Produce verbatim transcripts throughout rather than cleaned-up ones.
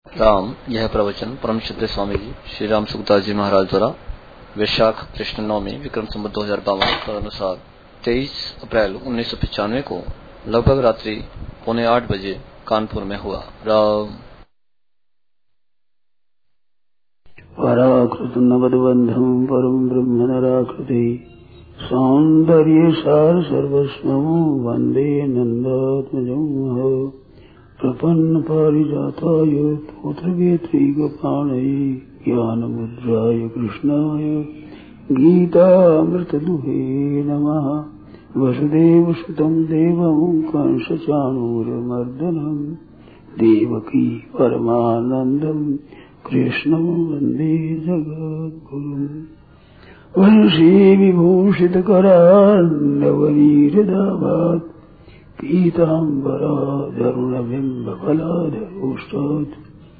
राम यह प्रवचन परम श्रद्धेय स्वामी जी श्री राम सुखदास जी महाराज द्वारा वैशाख कृष्ण नवमी विक्रम संवत दो हजार बावन के अनुसार तेईस अप्रैल उन्नीस सौ पचानवे को लगभग रात्रि पौने आठ बजे कानपुर में हुआ। राम पराकृत नवदबंधम परम ब्रह्म नराकृति सौंदर्य सार सर्वस्वं वंदे नंदात्मजं प्रपन्न पारिजाताय तोत्रवेत्रैकपाणये ज्ञानमुद्राय कृष्णाय गीतामृतदुहे नमः। वसुदेवसुतं देवं कंसचाणूरमर्दनं देवकी परमानन्दं कृष्णं वन्दे जगद्गुरुम्। वंशी विभूषितकरान्नवनीरदाभात् पीताम्बराधरुणबिम्बफलाधरोष्टात्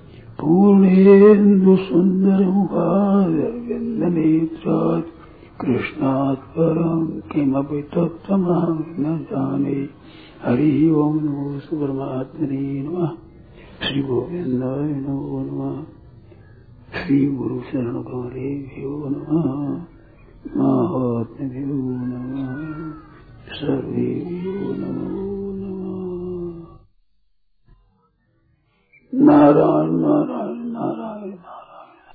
पूर्णेन्दुसुन्दरमुखारविन्दनेत्रात् कृष्णात् परं किमपि तत्त्वमहं न जाने। हरिः ओं नमो परमात्मने नमः। श्री गोविन्दाय नमो नमः। श्री गुरु शरण कमलेभ्यो नमः। महात्म्यो नमः। सर्वेभ्यो नमो नमः। नारायण नारायण नारायण नारायण।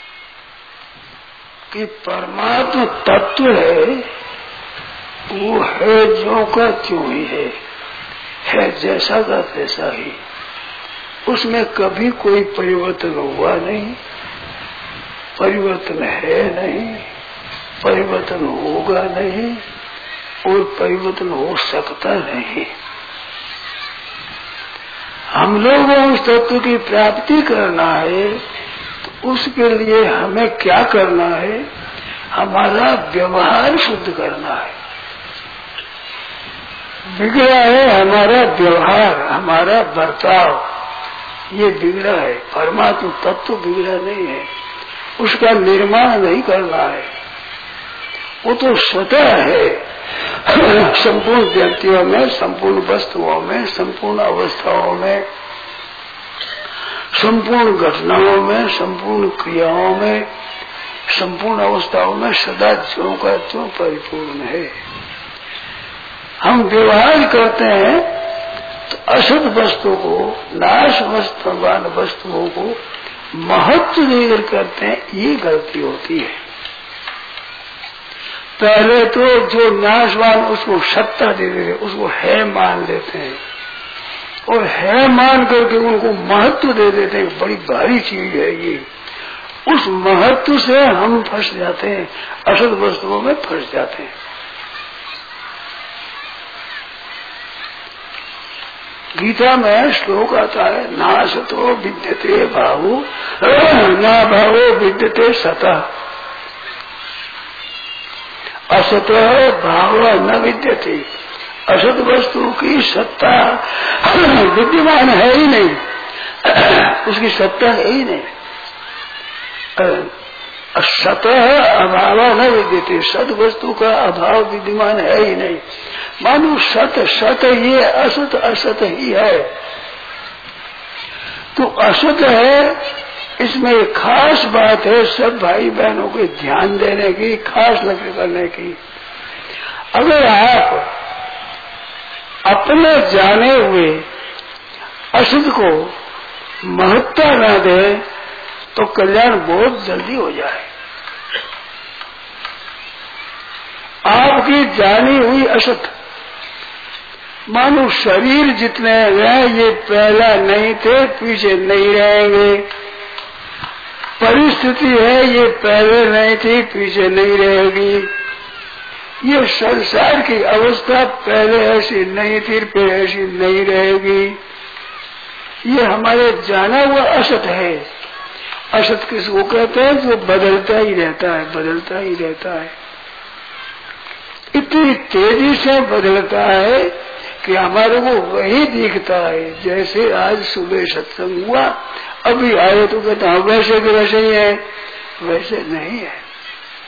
कि परमात्मा तत्व है, वो है जो का त्यों ही है, है जैसा का तैसा ही। उसमें कभी कोई परिवर्तन हुआ नहीं, परिवर्तन है नहीं, परिवर्तन होगा नहीं और परिवर्तन हो सकता नहीं। हम लोगों उस तत्व की प्राप्ति करना है तो उसके लिए हमें क्या करना है? हमारा व्यवहार शुद्ध करना है। बिगड़ा है हमारा व्यवहार, हमारा बर्ताव, ये बिगड़ा है। परमात्मा तत्व बिगड़ा नहीं है, उसका निर्माण नहीं करना है। वो तो स्वतः है, संपूर्ण व्यक्तियों में, संपूर्ण वस्तुओं में, संपूर्ण अवस्थाओं में, संपूर्ण घटनाओं में, संपूर्ण क्रियाओं में, संपूर्ण अवस्थाओं में सदा ज्यों का त्यों परिपूर्ण है। हम व्यवहार करते हैं तो असत वस्तु को, नाशवान वस्तुओं को महत्व देकर करते हैं, ये गलती होती है। पहले तो जो नाशवान उसको सत्ता दे देते, उसको है मान लेते हैं और है मान करके उनको महत्व दे देते हैं। बड़ी भारी चीज है ये। उस महत्व से हम फंस जाते हैं, असत वस्तुओं में फंस जाते हैं। गीता में श्लोक आता है, नासतो विद्यते भावो ना भावो विद्यते सतः, असत भाव न विद्यते। असत वस्तु की सत्ता विद्यमान है ही नहीं, उसकी सत्ता है ही नहीं। सतः अभाव न विद्यते, सत वस्तु का अभाव विद्यमान है ही नहीं। मानो सत सत ही है, असत असत ही है। तो असत है, इसमें एक खास बात है सब भाई बहनों को ध्यान देने की, खास लक्ष्य करने की। अगर आप अपने जाने हुए असत को महत्ता न दें तो कल्याण बहुत जल्दी हो जाए। आपकी जानी हुई असत, मानो शरीर जितने हैं ये पहला नहीं थे, पीछे नहीं रहेंगे। परिस्थिति है ये पहले नहीं थी, पीछे नहीं रहेगी। ये संसार की अवस्था पहले ऐसी नहीं थी, फिर ऐसी नहीं रहेगी। ये हमारे जाना हुआ असत है। असत किसको कहते हैं? जो बदलता ही रहता है, बदलता ही रहता है। इतनी तेजी से बदलता है कि हमारे को वही दिखता है। जैसे आज सुबह सत्संग हुआ, अभी आए तो कहते हैं वैसे के वैसे ही है, वैसे नहीं है।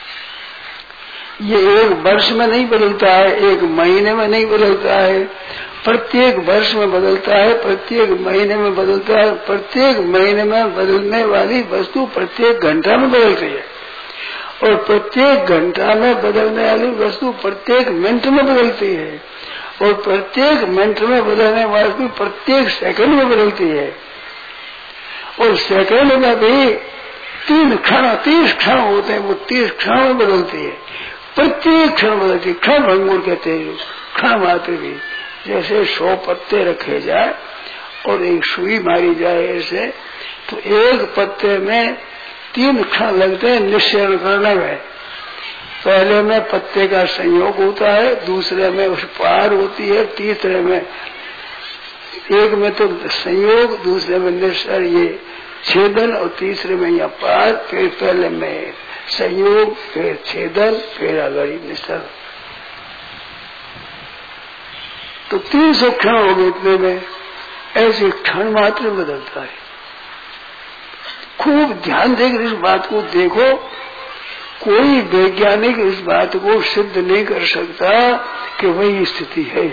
ये एक वर्ष में नहीं बदलता है, एक महीने में नहीं बदलता है, प्रत्येक वर्ष में बदलता है, प्रत्येक महीने में बदलता है, प्रत्येक महीने में बदलने वाली वस्तु प्रत्येक घंटा में बदलती है और प्रत्येक घंटा में बदलने वाली वस्तु प्रत्येक मिनट में बदलती है और प्रत्येक मिनट में बदलने वाली वस्तु प्रत्येक सेकंड में बदलती है और सेकंड में भी तीन क्षण तीस क्षण होते हैं, वो तीस क्षण में बदलती है, प्रत्येक क्षण बदलती है। क्षण भंगुर कहते हैं, क्षण मात्र भी। जैसे सौ पत्ते रखे जाए और एक सुई मारी जाए ऐसे, तो एक पत्ते में तीन क्षण लगते हैं निश्चय करने में। पहले में पत्ते का संयोग होता है, दूसरे में उस पार होती है, तीसरे में एक में तो संयोग, दूसरे में निश्चय ये छेदन और तीसरे में यहाँ पार, फिर पहले में संयोग, फिर छेदन, फिर आगाड़ी निश्चय। तो तीन सौ क्षण हो गए इतने में, ऐसे क्षण मात्र बदलता है। खूब ध्यान देकर इस बात को देखो, कोई वैज्ञानिक इस बात को सिद्ध नहीं कर सकता कि वही स्थिति है।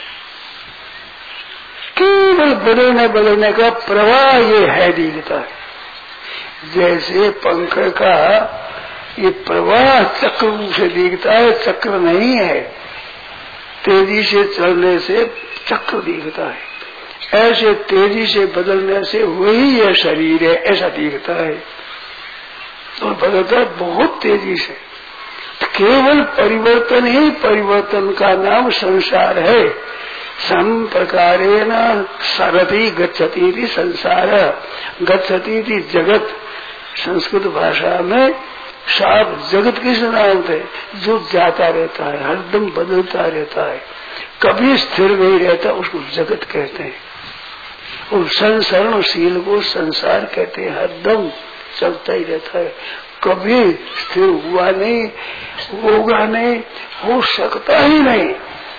केवल बदलने बदलने का प्रवाह ये है, दिखता है। जैसे पंखे का ये प्रवाह चक्र रूप से दिखता है, चक्र नहीं है। तेजी से चलने से चक्र दिखता है, ऐसे तेजी से बदलने से वही यह शरीर है ऐसा दिखता है और बदलता है बहुत तेजी से। तो केवल परिवर्तन ही परिवर्तन का नाम संसार है। सम प्रकारेण सरति गच्छति संसार, गच्छति जगत। संस्कृत भाषा में साफ जगत किस नाम थे? जो जाता रहता है, हरदम बदलता रहता है, कभी स्थिर नहीं रहता, उसको जगत कहते हैं। और संसरणशील को संसार कहते हैं, हरदम चलता ही रहता है, कभी स्थिर हुआ नहीं, होगा नहीं, हो सकता ही नहीं।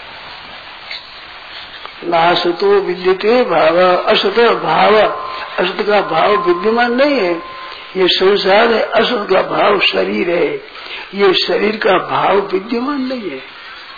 नासतो विद्यते भाव असत भाव, असत का भाव विद्यमान नहीं है। ये संसार है, असत का भाव शरीर है, ये शरीर का भाव विद्यमान नहीं है।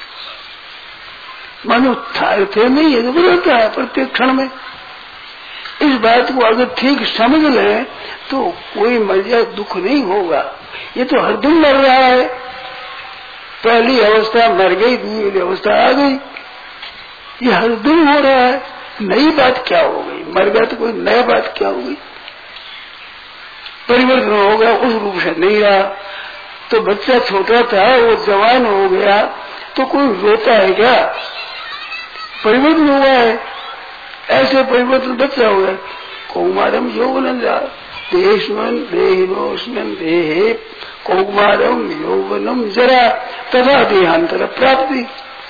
मानो थे नहीं है, तो बदलता है प्रत्येक क्षण में। इस बात को अगर ठीक समझ लें तो कोई मजा दुख नहीं होगा। ये तो हरदम मर रहा है, पहली अवस्था मर गई, दूसरी अवस्था आ गई, ये हरदम हो रहा है। नई बात क्या हो गई? मर गया तो कोई नया बात क्या हो गई? परिवर्तन हो गया, उस रूप से नहीं रहा। तो बच्चा छोटा था, वो जवान हो गया, तो कोई रोता है क्या? परिवर्तन हुआ है, ऐसे परिवर्तन बच्चा हो गया। कौमारम यौवनम देशमन देहिनोस्मन देहे कौमारम यौवनम जरा तथा देहांतर प्राप्ति।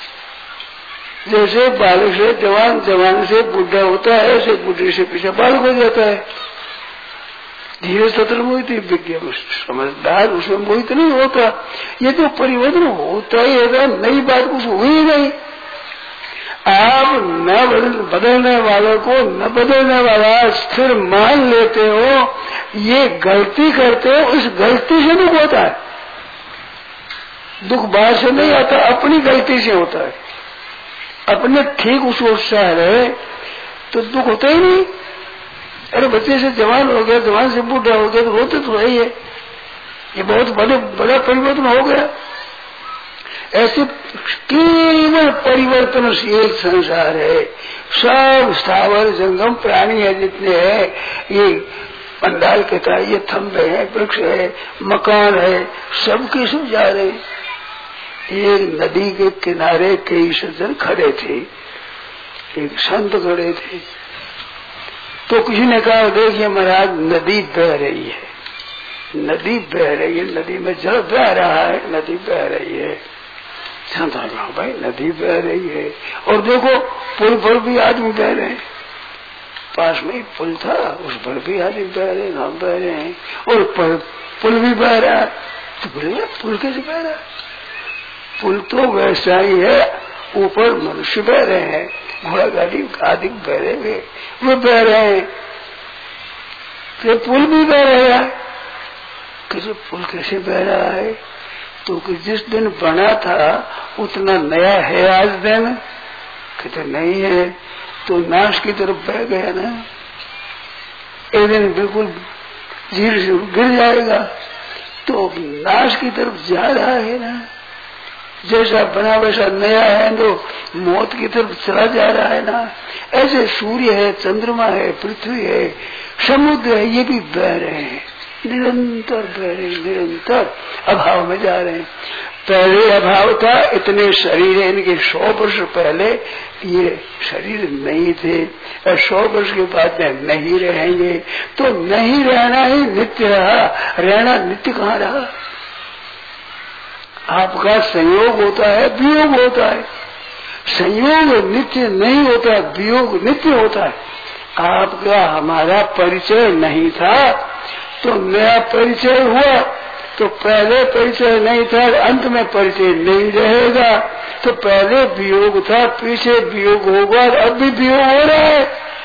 जैसे बालक से जवान, जवान से बुढ़ा होता है, ऐसे बुढ़े से पीछे बालक हो जाता है। धीरे सत्र मोहित विज्ञान समझदार उसमें मोहित नहीं होता। ये तो परिवर्तन होता ही है, नई बात कुछ हुई नहीं। आप न बदलने वालों को न बदलने वाला स्थिर मान लेते हो, ये गलती करते हो, इस गलती से दुख होता है। दुख बाहर से नहीं आता, अपनी गलती से होता है। अपने ठीक उसको उत्साह रहे तो दुख होता ही नहीं। अरे बच्चे से जवान हो गया, जवान से बूढ़ा हो गया, तो होते तो है ही है। ये बहुत बड़े बड़ा परिवर्तन हो गया। ऐसे केवल परिवर्तनशील संसार है। सब स्थावर जंगम प्राणी है जितने हैं, ये पंडाल के तरह ये थंबे हैं, वृक्ष है, मकान है, सब के सब जा रहे हैं। एक नदी के किनारे कई सज्जन खड़े थे, एक संत खड़े थे। तो किसी ने कहा, देखिए महाराज नदी बह रही है, नदी बह रही है, नदी में जल बह रहा है, नदी बह रही है। संत कहा, भाई नदी बह रही है, और देखो पुल पर भी आदमी बह रहे हैं। पास में ही पुल था, उस पर भी आदमी बह रहे हैं, हम बह रहे हैं, और पुल भी बह रहा है। तो बोले पुल कैसे बह रहा है? पुल तो वैसा ही है, ऊपर मनुष्य बह रहे हैं, घोड़ा गाड़ी आदि बह रहे हैं, वो बह रहे हैं, तो पुल भी बह रहा है। कैसे पुल कैसे बह रहा है? तो कि जिस दिन बना था उतना नया है आज दिन, कहते नहीं है, तो नाश की तरफ बह गया ना, एक दिन बिल्कुल झील से गिर जाएगा, तो नाश की तरफ जा रहा है ना, जैसा बना वैसा नया है तो मौत की तरफ चला जा रहा है ना। ऐसे सूर्य है, चंद्रमा है, पृथ्वी है, समुद्र है, ये भी बह रहे हैं, निरंतर बह रहे, निरंतर अभाव में जा रहे हैं। पहले अभाव था, इतने शरीर है, इनके सौ वर्ष पहले ये शरीर नहीं थे, और सौ वर्ष के बाद में नहीं रहेंगे, तो नहीं रहना ही नित्य रहा, रहना नित्य कहाँ रहा। आपका संयोग होता है, वियोग होता है, संयोग नित्य नहीं होता, वियोग नित्य होता है। आपका हमारा परिचय नहीं था, तो नया परिचय हुआ, तो पहले परिचय नहीं था, अंत में परिचय नहीं रहेगा। तो पहले वियोग था, पीछे वियोग होगा, और अब भी वियोग हो रहा है।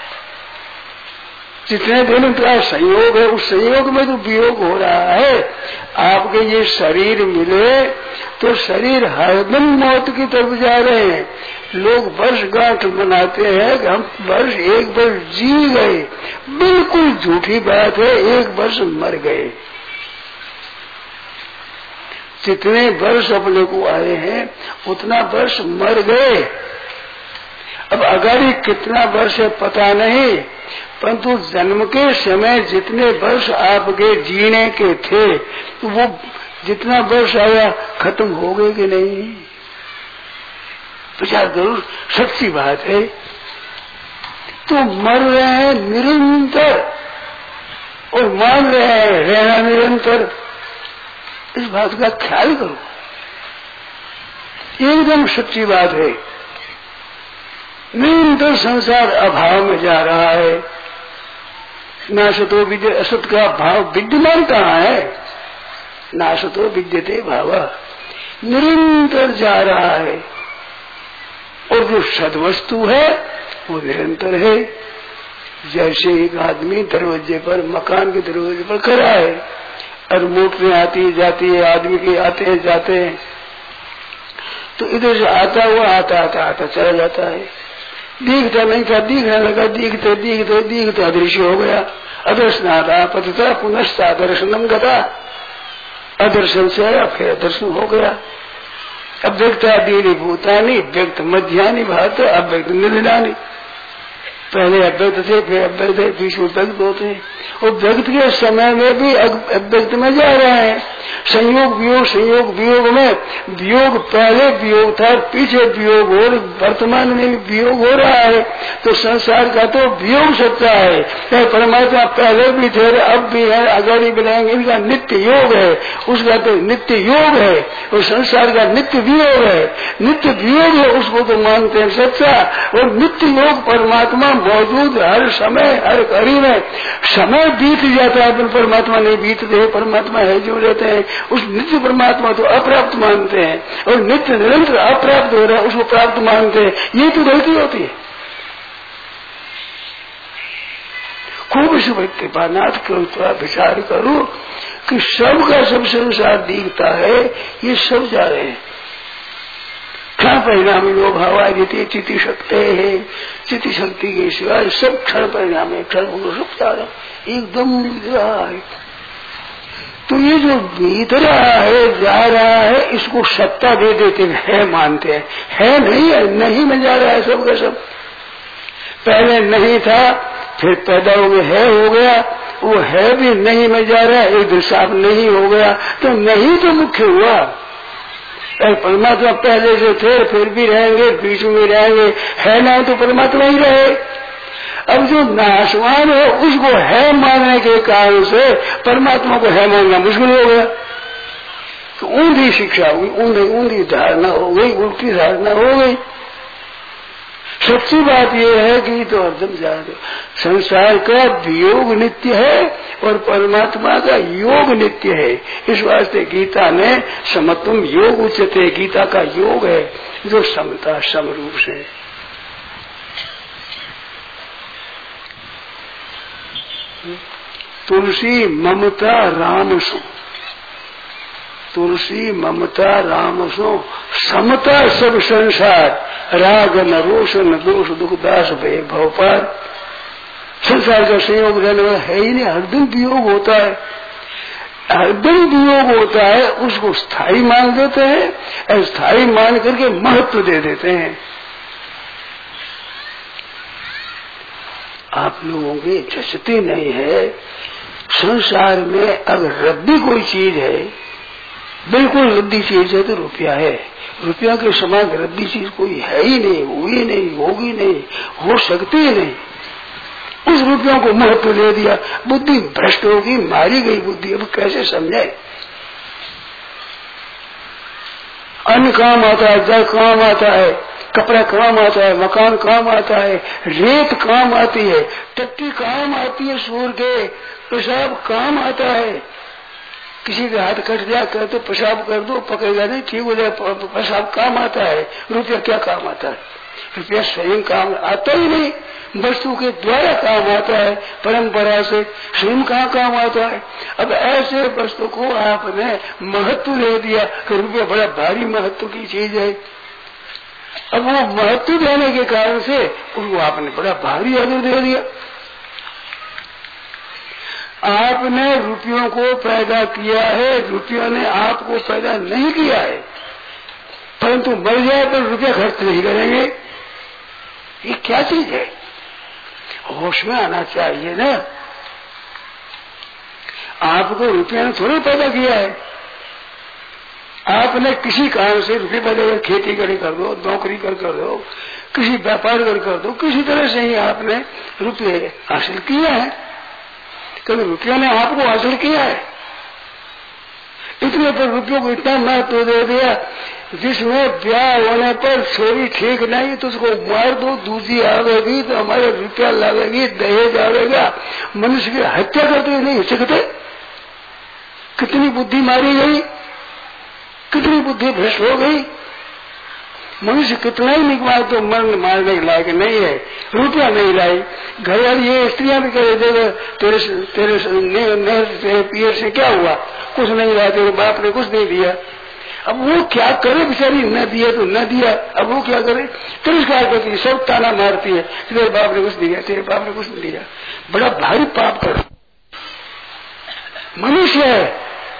जितने दिन का संयोग है, उस संयोग में तो वियोग हो रहा है। आपके ये शरीर मिले तो शरीर हरदम मौत की तरफ जा रहे हैं। लोग वर्ष गांठ मनाते हैं कि हम वर्ष एक वर्ष जी गए, बिल्कुल झूठी बात है, एक वर्ष मर गए। जितने वर्ष अपने को आए हैं उतना वर्ष मर गए। अब अगाड़ी कितना वर्ष है पता नहीं, परंतु जन्म के समय जितने वर्ष आपके जीने के थे, तो वो जितना वर्ष आया खत्म हो गए कि नहीं? विचार करो, सच्ची बात है। तो मर रहे हैं निरंतर और मान रहे हैं रहना निरंतर। इस बात का ख्याल करो, एकदम सच्ची बात है। निरंतर संसार अभाव में जा रहा है, नाशतो विद्य, असत का भाव विद्यमान कहाँ है? नाशतो विद्यते भाव, निरंतर जा रहा है। और जो सद्वस्तु है वो निरंतर है। जैसे एक आदमी दरवाजे पर, मकान के दरवाजे पर खड़ा है, और मोटरें आती जाती है, आदमी के आते हैं जाते हैं, तो इधर से आता हुआ आता आता आता चला जाता है। दिखता नहीं था, दिखने लगा, दिखते दिखते दिखते अदृश्य हो गया। अदर्शनाथा पतिता पुनश्चा दर्शनम गता, अदर्शन से आया फिर दर्शन हो गया। अव्यक्ता दीनी भूतानी व्यक्त मध्यानि भात अव्यक्त निधिनानी। पहले अव्यक्त थे, फिर अव्यक्त थे, बीच में व्यक्त होते हैं, और व्यक्त के समय में भी अव्यक्त में जा रहे हैं। संयोग वियोग, संयोग वियोग में वियोग पहले वियोग था, पीछे वियोग हो, वर्तमान में वियोग हो रहा है। तो संसार का तो वियोग सत्ता है, परमात्मा पहले भी थे, अब भी है, आगे भी रहेंगे। इनका नित्य योग है, उसका तो नित्य योग है, और संसार का नित्य वियोग है। नित्य वियोग है, उसको तो मानते हैं सच्चा। और नित्य योग परमात्मा मौजूद हर समय, हर घड़ी में। समय बीत जाता है पर परमात्मा नहीं बीतते, परमात्मा है जो रहते हैं। उस नित्य परमात्मा तो अप्राप्त मानते हैं, और नित्य निरंतर अप्राप्त हो रहा है उसको प्राप्त मानते हैं। ये तो गलती होती है। खूब इस व्यक्तिपानाथ को थोड़ा विचार करो कि सबका सब संसार दिखता है, ये सब जा रहे हैं। क्षण परिणामी लोग हवा देते चिति शक्ति है, चिति शक्ति के सिवाय सब क्षण परिणाम है, क्षण सब जा रहा एकदम बीत रहा है। तो ये जो बीत रहा है, जा रहा है, इसको सत्ता दे देते है, मानते हैं। है नहीं है, नहीं में जा रहा है सब का सब। पहले नहीं था, फिर पैदा हो गया, है हो गया, वो है भी नहीं में जा रहा है, एक दिन साफ नहीं हो गया, तो नहीं तो मुख्य हुआ। परमात्मा पहले से थे, फिर भी रहेंगे, बीच में रहेंगे, है ना तो परमात्मा ही रहे। अब जो नाशवान है उसको है मानने के कारण से परमात्मा को है मानना मुश्किल हो गया। तो ऊंधी शिक्षा हुई, ऊंधी ऊंधी धारणा हो गई, उल्टी धारणा हो गई। सच्ची बात यह है कि तो अर्धम जान दो, संसार का वियोग नित्य है और परमात्मा का योग नित्य है। इस वास्ते गीता ने समत्वम योग उच्यते, गीता का योग है जो समता समरूप से। तुलसी ममता राम सु, तुलसी ममता राम सो समता सब संसार राग न रोष न दोष दुख दास भय भव पार। संसार का संयोग रहने वाला है ही नहीं, हरदम वियोग होता है, हरदम वियोग होता है। उसको स्थायी मान देते हैं, स्थायी मान करके महत्व दे देते हैं। आप लोगों के जचते नहीं है। संसार में अगर रद्दी कोई चीज है, बिल्कुल रद्दी चीज है तो रुपया है। रुपया के समान रद्दी चीज कोई है ही नहीं, हुई नहीं, होगी नहीं, हो सकती ही नहीं। उस रुपयों को महत्व दे दिया, बुद्धि भ्रष्ट होगी, मारी गई बुद्धि। अब कैसे समझे? अन्न काम आता है, जल काम आता है, कपड़ा काम आता है, मकान काम आता है, रेत काम आती है, टट्टी काम आती है, सूर के पेशाब काम आता है। किसी का हाथ कट गया कर तो पेशाब कर दो, पकड़ेगा नहीं, ठीक हो जाए, पेशाब काम आता है। रुपया क्या काम आता है? रुपया स्वयं काम आता ही नहीं, वस्तु के द्वारा काम आता है, परंपरा से। स्वयं कहाँ काम आता है? अब ऐसे वस्तु को आपने महत्व दे दिया कि रुपया बड़ा भारी महत्व की चीज है। अब वो महत्व देने के कारण से उसको आपने बड़ा भारी आदर दे दिया। आपने रुपयों को पैदा किया है, रुपयों ने आपको पैदा नहीं किया है, परंतु मर जाए तो रुपया खर्च नहीं करेंगे। ये क्या चीज है? होश में आना चाहिए ना। आपको रुपया ने थोड़ी पैदा किया है। आपने किसी कारण से रुपये पैदा कर, खेती करे कर दो, नौकरी कर कर दो, किसी व्यापार कर कर दो, किसी तरह से ही आपने रुपये हासिल किया है, क्योंकि रुपया ने आपको हासिल किया है। इतने पर रुपयों को इतना महत्व दे दिया, जिसमें ब्याह होने पर छोरी ठीक नहीं तो उसको मार दो, दूसरी आवेगी तो हमारे रुपया लावेगी, दहेज आवेगा। मनुष्य की हत्या करते नहीं सकते। कितनी बुद्धि मारी गई, कितनी बुद्धि भ्रष्ट हो गई। मनुष्य कितना ही निकला तो मरण मारने के लायक नहीं है, रुपया नहीं लाई। घर वाली ये स्त्रियां भी कह देते तेरे तेरे तेरे पियर से क्या हुआ? कुछ नहीं रहा, तेरे बाप ने कुछ नहीं दिया। अब वो क्या करे बेचारी, न दिया तो न दिया। अब वो क्या करे? तिरस्कार करती है, सब ताना मारती है, तेरे बाप ने कुछ दिया, तेरे बाप ने कुछ नहीं दिया। बड़ा भारी पाप कर मनुष्य है।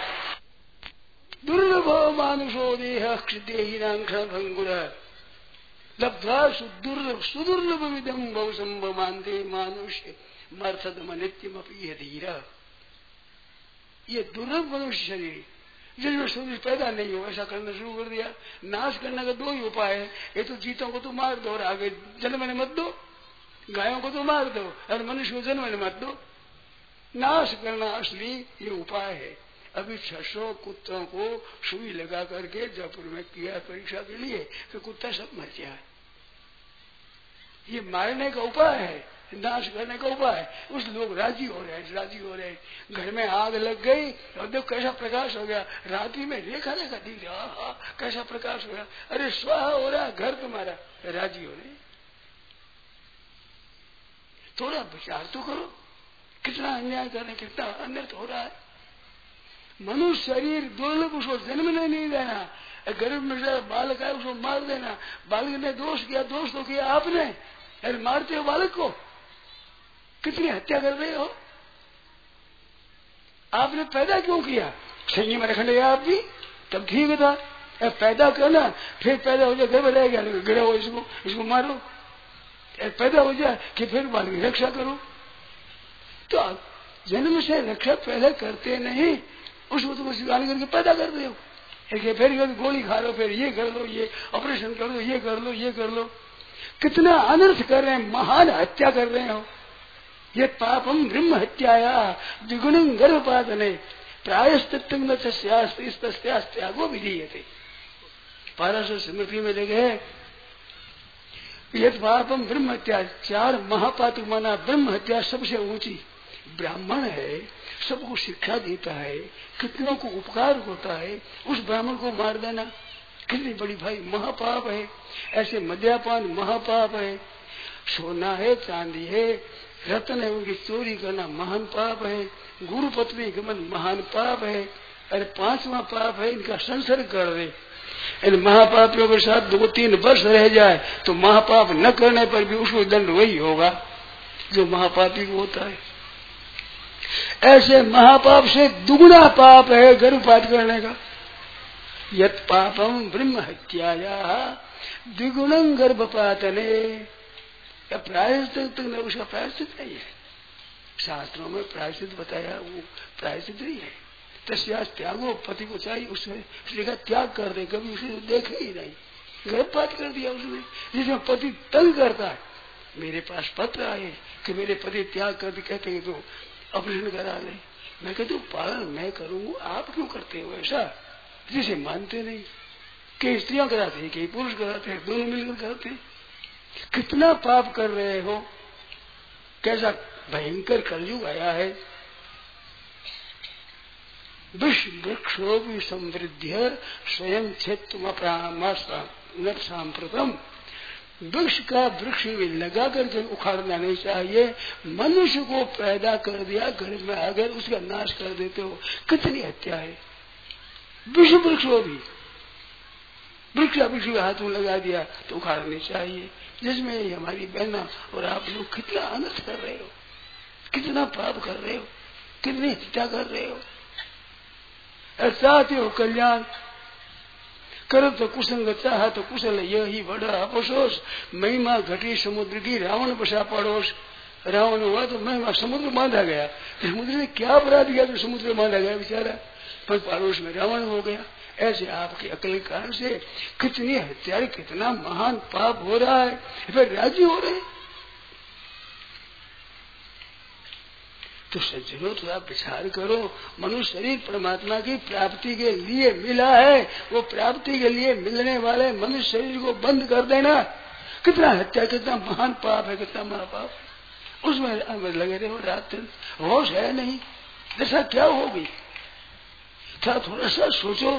दुर्लभ मानुषो देह क्षिदेहीनांक्षभंगुर लब्ध्वा सुदुर्लभ सुदुर्लभ विदम बहुसंभ मानते मानुष्य मर्थदम नित्यमपि धीरा। ये दुर्लभ मनुष्य शरीर जिसमें सूर्य पैदा नहीं हो, ऐसा करना शुरू कर दिया। नाश करने का दो ही उपाय है, ये तो चीतों को तो मार दो और आगे जन्मने मत दो, गायों को तो मार दो और मनुष्य को जन्मने मत दो। नाश करना असली ये उपाय है। अभी छह सौ कुत्तों को सुई लगा करके जयपुर में किया परीक्षा के लिए, तो कुत्ता सब मर गया। ये मारने का उपाय है, नाश करने का उपाय है। उस लोग राजी हो रहे हैं, राजी हो रहे हैं। घर में आग लग गई और देखो कैसा प्रकाश हो गया, रात्रि में रेखा रेखा दिख रहा, कैसा प्रकाश हो गया। अरे स्वाहा हो रहा घर तुम्हारा, राजी हो रहे। थोड़ा विचार तो करो, कितना अन्याय कर रहे, कितना अनर्थ हो रहा है। मनुष्य शरीर दुर्लभ, उसको जन्मने नहीं देना। गर्भ में से बालक है उसको मार देना। बालक ने दोष किया, दोष तो किया आपने, अरे मारते हो बालक को, कितनी हत्या कर रहे हो। आपने पैदा क्यों किया? संयम में रखने आप भी तब ठीक था। पैदा करना, फिर पैदा हो जाए गर्भ रह गया, गिरा हो इसको इसको मारो। पैदा हो जाए कि फिर बालक की रक्षा करो। तो आप जन्म से रक्षा पहले करते नहीं, उसको तो स्वीकार करके पैदा कर दो। फिर गोली खा लो, फिर ये कर लो, ये ऑपरेशन कर लो, ये कर लो, ये कर लो। कितना अनर्थ कर रहे हैं, महान हत्या कर रहे हो। ये पापम ब्रह्म हत्याया द्विगुणं गर्भपातने प्रायश्चित्तं न त्यागो विधीयते। पारस स्मृति में देखे ये पापम ब्रह्म हत्या, चार महापातक माना ब्रह्म हत्या सबसे ऊंची। ब्राह्मण है, सबको शिक्षा देता है, कितनों को उपकार होता है, उस ब्राह्मण को मार देना कितनी बड़ी भाई महापाप है। ऐसे मद्यपान महापाप है। सोना है, चांदी है, रत्न है, उनकी चोरी करना महान पाप है। गुरु पत्नी गमन महान पाप है। अरे पांचवा पाप है इनका संसर्ग कर दे। इन महापापियों के साथ दो तीन वर्ष रह जाए तो महापाप न करने पर भी उसको दंड वही होगा जो महापापी को होता है। ऐसे महापाप से दुगुना पाप है गर्भपात करने का। यत पापम ब्रह्म हत्याया द्विगुणं गर्भपातने। या प्रायश्चित उसका प्रायश्चित नहीं है। शास्त्रों में प्रायश्चित बताया, वो प्रायश्चित नहीं है। तस्यास त्यागो, पति को चाहिए उसने उसने कहा त्याग कर दे, कभी उसे देखे ही नहीं, गर्भपात कर दिया उसने। जिसमें पति तंग करता है, मेरे पास पत्र आए कि मेरे पति त्याग कर दे, कहते हैं तो ऑपरेशन करा ले। मैं कहती हूँ पालन मैं करूंगा, आप क्यों करते हो ऐसा? जिसे मानते नहीं कि स्त्रियां कराते हैं कि पुरुष कराते हैं, दोनों मिलकर करते हैं। कितना पाप कर रहे हो, कैसा भयंकर कलयुग आया है। विष वृक्षो भी समृद्ध स्वयं क्षेत्र सांप्रतम। वृक्ष का वृक्ष में लगा करके उखाड़ना नहीं चाहिए। मनुष्य को पैदा कर दिया घर में, अगर उसका नाश कर देते हो कितनी हत्या है। विष वृक्षो भी वृक्ष वृक्ष के हाथ में लगा दिया तो उखाड़नी चाहिए। जिसमें हमारी बहना और आप लोग कितना अनर्थ कर रहे हो, कितना पाप कर रहे हो, कितनी हत्या कर रहे हो। चाहते हो कल्याण, करो तो कुसंग, चाह तो कुशल, यही बड़ा अफसोस। महिमा घटी समुद्र की, रावण बसा पड़ोस। रावण हुआ तो महिमा समुद्र बांधा गया। समुद्र ने क्या अपराध किया तो समुद्र बांधा गया बेचारा, पर पड़ोस में रावण हो गया। ऐसे आपकी अकल के कारण से कितनी हत्या, कितना महान पाप हो रहा है, फिर राजी हो रहे। तो सज्जनों तो आप विचार करो, मनुष्य शरीर परमात्मा की प्राप्ति के लिए मिला है, वो प्राप्ति के लिए मिलने वाले मनुष्य शरीर को बंद कर देना कितना हत्या, कितना महान पाप है, कितना महापाप। उसमें लगे रहे हो रात दिन, होश है नहीं, दशा क्या होगी? क्या थोड़ा सा सोचो।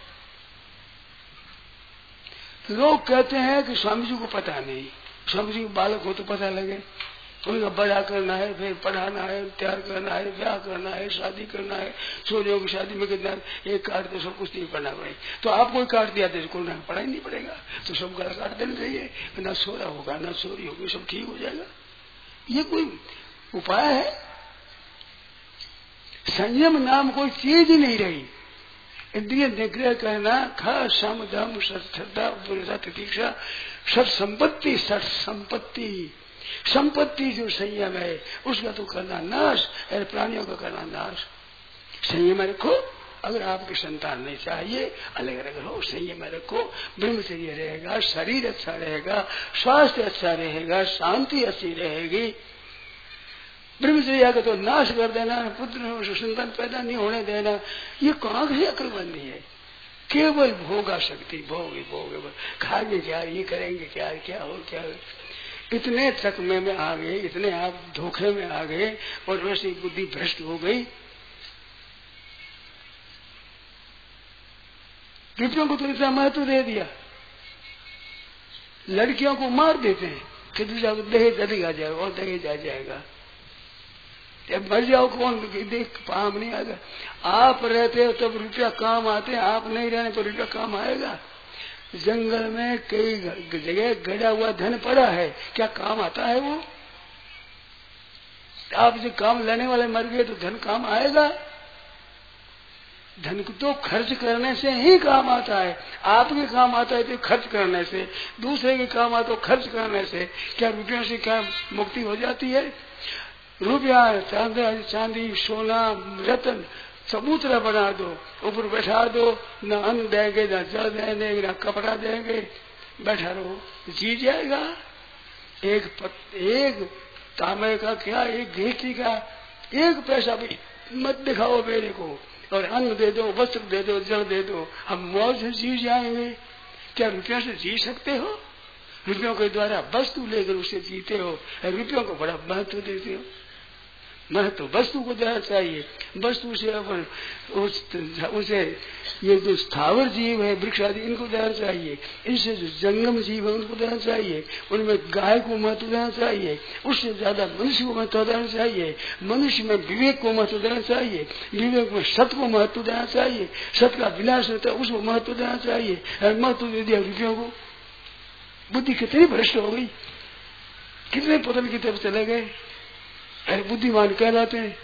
लोग कहते हैं कि स्वामी जी को पता नहीं, स्वामी जी को बालक हो तो पता लगे, उनका बड़ा करना है, फिर पढ़ाना है, तैयार करना है, ब्याह करना है, शादी करना है। सोनियों की शादी में कितना एक कार्ड तो सब कुछ नहीं पढ़ना पड़े, तो आपको एक कार्ड दिया तो कोई पढ़ा ही नहीं पड़ेगा, तो सब गला काट देना चाहिए। ना सोरा होगा ना चोरी होगी, सब ठीक हो जाएगा। ये कोई उपाय है? संयम नाम कोई चीज ही नहीं रही। इंद्रिय निग्रह करना, खा सम दम श्रद्धा प्रतीक्षा, सत संपत्ति, सत संपत्ति संपत्ति जो संयम है उसका तो करना नाश, और प्राणियों का करना नाश। संयम रखो, अगर आपकी संतान नहीं चाहिए अलग अलग रहो, संयम रखो, ब्रह्मचर्य रहेगा, शरीर अच्छा रहेगा, स्वास्थ्य अच्छा रहेगा, शांति अच्छी रहेगी। ब्रह्मचर्य का तो नाश कर देना, पुत्र संतान पैदा नहीं होने देना, ये कहाँ से अक्लमंदी है? केवल भोगा शक्ति, भोग भोग खाएंगे क्या, ये करेंगे क्या, क्या हो क्या हो। इतने चकमे में आ गए, इतने आप धोखे में आ गए और वैसी बुद्धि भ्रष्ट हो गई। रुपयों को तो इतना महत्व दे दिया, लड़कियों को मार देते हैं कि दूसरा दहेज अधिक आ जाएगा और दहेज आ जाएगा। जब मर जाओ कौन देख काम नहीं आएगा। आप रहते हो तब रुपया काम आते हैं, आप नहीं रहने पर रुपया काम आएगा। जंगल में कई जगह गड़ा हुआ धन पड़ा है, क्या काम आता है वो? आप जो काम लेने वाले मर गए तो धन काम आएगा? धन को तो खर्च करने से ही काम आता है। आपके काम आता है तो खर्च करने से, दूसरे के काम आता है तो खर्च करने से। क्या रुपयों से क्या मुक्ति हो जाती है? रुपया, चांदी, चांदी सोना रतन चबूतरा बना दो, ऊपर बैठा दो, न अन्न देंगे, न जल देंगे, न कपड़ा देंगे, बैठा रहो, जी जाएगा। एक पत, एक तांबे का क्या, एक घेटी का एक पैसा भी मत दिखाओ मेरे को, और अन्न दे दो, वस्त्र दे दो, जल दे दो, हम मौज से जी जाएंगे। क्या रुपयों से जी सकते हो? रुपयों के द्वारा वस्तु लेकर उसे जीते हो, रुपयों को बड़ा महत्व देते हो। महत्व वस्तु को देना चाहिए। वस्तु से अपन उस, उसे ये जो स्थावर जीव है वृक्ष आदि इनको देना चाहिए। इनसे जो जंगम जीव है उनको देना चाहिए। उनमें गाय को महत्व देना चाहिए। उससे ज्यादा मनुष्य को महत्व देना चाहिए। मनुष्य में विवेक को महत्व देना चाहिए। विवेक में सत्य को महत्व देना चाहिए। सत्य का विनाश होता है उसको महत्व देना चाहिए। महत्व दे दिया रुपयों को। बुद्धि कितनी भ्रष्ट हो गई, कितने पतन की तरफ चले गए। अरे बुद्धिमान कहलाते हैं।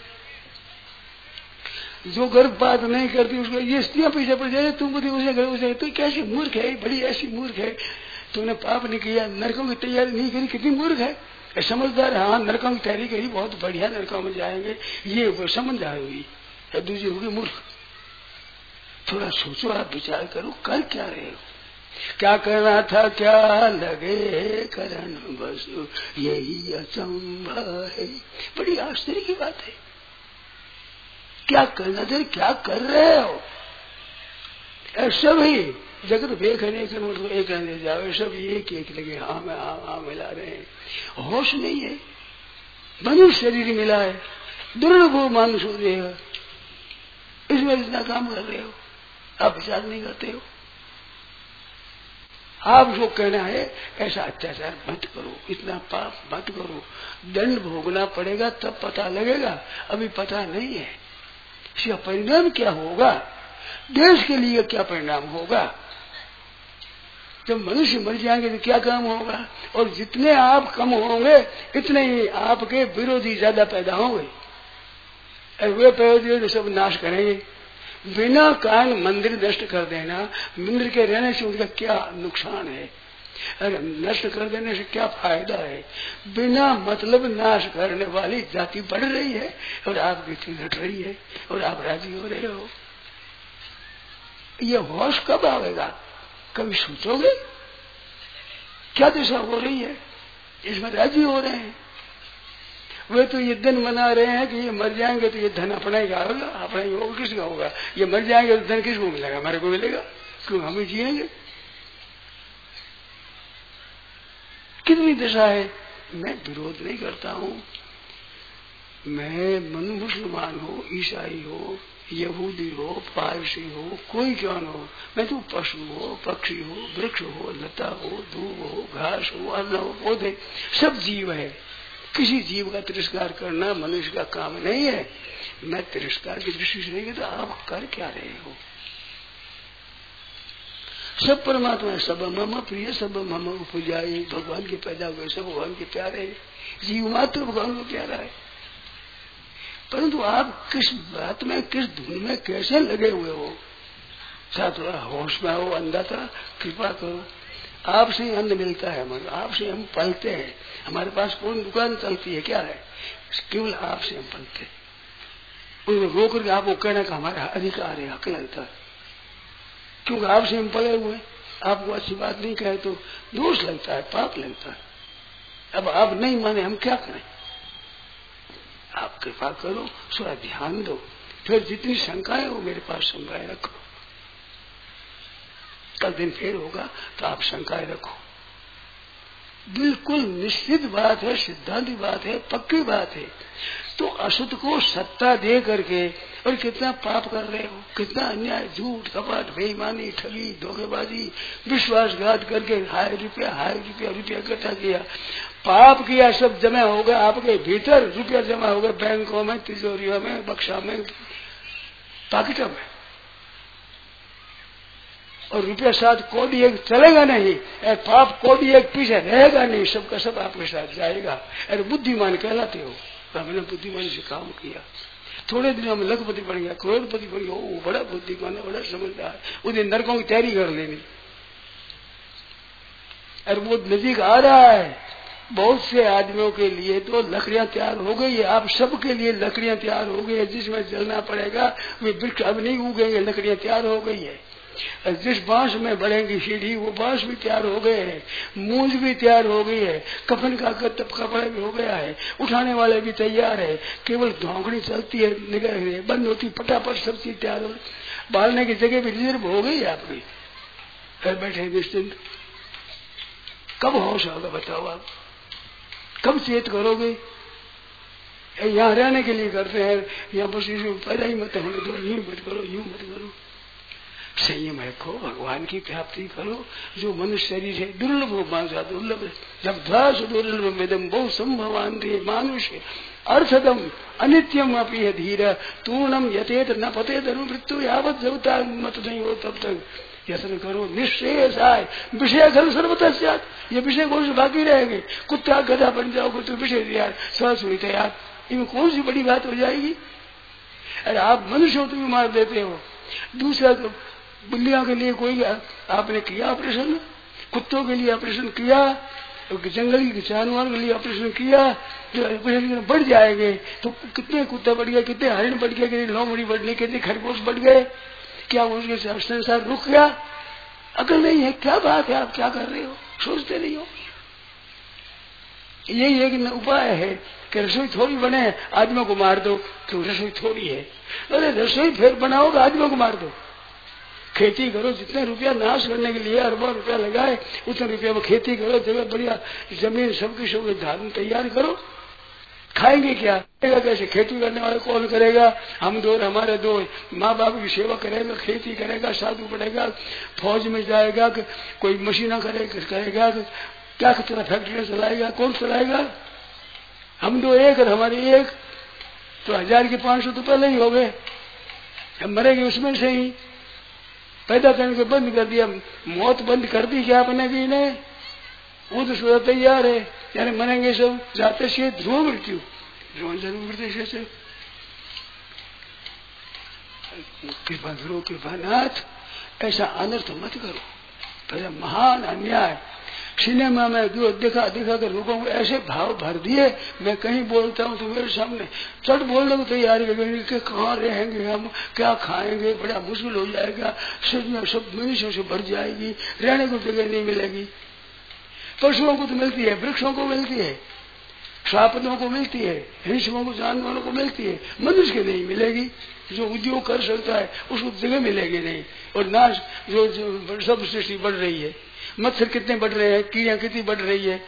जो गर्भपात नहीं करती उसको ये स्त्रियां पीछे पड़ जाए, तुम बुद्धि उसे घर उसे, तो कैसी मूर्ख है, बड़ी ऐसी मूर्ख है। तुमने पाप नहीं किया, नरकों की तैयारी नहीं करी, कितनी मूर्ख है। समझदार है, हाँ नरकों की तैयारी करी, बहुत बढ़िया नरकों में जाएंगे, ये समझदार हुई, दूसरी होगी मूर्ख। थोड़ा सोचो, आप विचार करो, कर क्या रहे हो, क्या करना था, क्या लगे करन बस यही असंभव है। बड़ी आश्चर्य की बात है। क्या करना था, क्या कर रहे हो। सब ही जगत बेख है, एक रहने जाओ, सब एक एक लगे हाँ में हाँ हाँ मिला रहे हैं। होश नहीं है, मनुष्य शरीर मिला है, दुर्लभ मानुष हो जाएगा, इसमें इतना काम कर रहे हो, आप विचार नहीं करते हो। आप जो कहना है ऐसा अत्याचार मत करो, इतना पाप मत करो, दंड भोगना पड़ेगा तब पता लगेगा, अभी पता नहीं है। इसका परिणाम क्या होगा, देश के लिए क्या परिणाम होगा। जब मनुष्य मर जाएंगे तो क्या काम होगा, और जितने आप कम होंगे इतने ही आपके विरोधी ज्यादा पैदा होंगे, और वे पैदा सब नाश करेंगे। बिना कारण मंदिर नष्ट कर देना, मंदिर के रहने से उनका क्या नुकसान है, अरे नष्ट कर देने से क्या फायदा है। बिना मतलब नाश करने वाली जाति बढ़ रही है और आपकी थी घट रही है और आप राजी हो रहे हो। ये होश कब आएगा, कभी सोचोगे क्या दिशा हो रही है, इसमें राजी हो रहे हैं। वे तो ये दिन मना रहे हैं कि ये मर जाएंगे तो ये धन अपना ही होगा, अपना ही होगा, किसका होगा। ये मर जाएंगे तो धन किसको मिलेगा, हमारे को मिलेगा, क्यों हम ही जिएंगे। कितनी दशा है। मैं विरोध नहीं करता हूँ, मैं मन मुसलमान हो, ईसाई हो, यहूदी हो, पारसी हो, कोई कौन हो, मैं तो पशु हो, पक्षी हो, वृक्ष हो, लता हो, धूप हो, घास हो, अन्न हो, पौधे, सब जीव है। किसी जीव का तिरस्कार करना मनुष्य का काम नहीं है। मैं तिरस्कार की दृष्टि से नहीं, तो आप कर क्या रहे हो। सब परमात्मा है, सब मम प्रिय, सब मम उपजाई, भगवान के पैदा हुए सब भगवान के प्यारे हैं, जीव मात्र भगवान को प्यारा है। परंतु आप किस बात में, किस धुन में कैसे लगे हुए हो, साथ थोड़ा होश में हो। अंधाता कृपा करो, आपसे ही अन्न मिलता है हमारा, आपसे हम पलते हैं, हमारे पास कौन दुकान चलती है, क्या है, केवल आपसे हम पलते हैं। उनको रो करके आपको कहना का हमारा अधिकार है, हक लगता है, क्योंकि आपसे हम पले हुए। आपको अच्छी बात नहीं कहे तो दोष लगता है, पाप लगता है। अब आप नहीं माने, हम क्या करें। आप कृपा करो, थोड़ा ध्यान दो, फिर जितनी शंकाएं हो मेरे पास शंकाएं रखो। कल दिन फिर होगा तो आप शंकाएं रखो। बिल्कुल निश्चित बात है, सिद्धांत बात है, पक्की बात है। तो असत को सत्ता दे करके और कितना पाप कर रहे हो, कितना अन्याय, झूठ, कपट, बेईमानी, ठगी, धोखेबाजी, विश्वासघात करके हाय रुपया हाय रुपया रुपया इकट्ठा किया, पाप किया, सब जमा हो गया आपके भीतर, रुपया जमा हो गया बैंकों में, तिजोरियों में, बक्सा में, पाकिटों में, और रुपया साथ कोडी एक चलेगा नहीं, पाप कोडी एक पीछे रहेगा नहीं, सबका सब आपके साथ जाएगा। अरे बुद्धिमान कहलाते हो, हमने बुद्धिमान से काम किया, थोड़े दिनों में लखपति बन गया, करोड़पति बन गया, वो बड़ा बुद्धिमान है, बड़ा समझदार, उन्हें नरकों की तैयारी कर लेनी। अरे वो नजीक आ रहा है, बहुत से आदमियों के लिए तो लकड़ियां तैयार हो गई है, आप सबके लिए लकड़ियां तैयार हो गई है, जिसमें जलना पड़ेगा। वे वृक्ष अब नहीं उगेंगे, लकड़ियां तैयार हो गई है। जिस बांस में बढ़ेंगी सीढ़ी, वो बांस भी तैयार हो गए हैं, मूंज भी तैयार हो गई है, कफन का कपड़ा भी हो गया है, उठाने वाले भी तैयार है, केवल धौंकड़ी चलती है, निगह है, बंद होती, फटाफट सब चीज तैयार हो, बालने की जगह भी रिजर्व हो गई है आपकी, घर बैठे निश्चिंत। कब होश होगा बताओ आप, कब चेत करोगे। यहाँ रहने के लिए करते हैं, यहाँ बस इसमें पैदा ही मत होने दो, यूं मत करो, यूं मत करो। संयम रखो, भगवान की प्राप्ति करो। जो मनुष्य शरीर है दुर्लभ हो, मानसा दुर्लभ है। जब ध्वास दुर्लभ वेदम बहु संभवान मानुष अर्थदम अनित्यम अपी है धीर तूर्णम यथेत न पतेत मृत्यु यावत जब तक मत नहीं हो तब तक यत्न करो। निश्चय आए विषय घर सर्वतः सात, ये विषय कौन से बाकी रहेंगे। कुत्ता गधा बन जाओगे तो विषय तैयार, स्वास्थ्य हुई तैयार, इनमें कौन सी बड़ी बात हो जाएगी। अरे आप मनुष्य हो तो भी मार देते हो। दूसरा तो बिल्लियों के लिए कोई आपने किया ऑपरेशन, कुत्तों के लिए ऑपरेशन किया, जंगली जानवरों के लिए ऑपरेशन किया, जो ऑपरेशन बढ़ जाएंगे तो कितने कुत्ते बढ़ गए, कितने हरिण बढ़ गए, कितने लोमड़ी बढ़ गई, कितने खरगोश बढ़ गए। क्या उसके संसार रुक गया? अकल नहीं है, क्या बात है, आप क्या कर रहे हो, सोचते नहीं हो। यही एक उपाय है कि रसोई थोड़ी बने आदमियों को मार दो, क्यों रसोई थोड़ी है। अरे रसोई फिर बनाओगे आदमियों को मार दो। खेती करो, जितने रुपया नाश करने के लिए अरबों रुपया लगाए उतने रुपया में खेती करो, जगह बढ़िया जमीन सबकी सब धान तैयार करो। खाएंगे क्या, कैसे खेती करने वाले कौन करेगा? हम दो, हमारे दो माँ बाप की सेवा करेगा, खेती करेगा, साधु पड़ेगा, फौज में जाएगा, कोई मशीना करेगा, करेगा क्या कितना फैक्ट्री चलाएगा, कौन चलाएगा? हम दो एक और हमारे एक, तो हजार के पांच सौ तो पहले ही हो गए। हम मरेंगे उसमें से ही। पैदा करने को बंद कर दिया, मौत बंद कर दी क्या अपने भी ने? वो तो सुधा तैयार है, यानी मरेंगे सब, जाते से ध्रुव मृत्यु, ध्रुव जरूर मृत्यु से। कृपा करो कृपानाथ, ऐसा अनर्थ मत करो। पहले महान अन्याय सिनेमा में जो देखा देखा कर लोगों को ऐसे भाव भर दिए। मैं कहीं बोलता हूँ तो मेरे सामने चट बोलने को तैयारी कि कहाँ रहेंगे हम, क्या खाएंगे, बड़ा मुश्किल हो जाएगा, सब सब मनुष्यों से भर जाएगी, रहने को जगह नहीं मिलेगी। पशुओं को तो मिलती है, वृक्षों को मिलती है, श्रापदों को मिलती है, हिंसों को, जानवरों को मिलती है, मनुष्य के नहीं मिलेगी। जो उद्योग कर सकता है उसको जगह मिलेगी नहीं। और नाश जो, जो सब सृष्टि बढ़ रही है, मच्छर कितने बढ़ रहे हैं, कीड़ियां कितनी बढ़ रही है,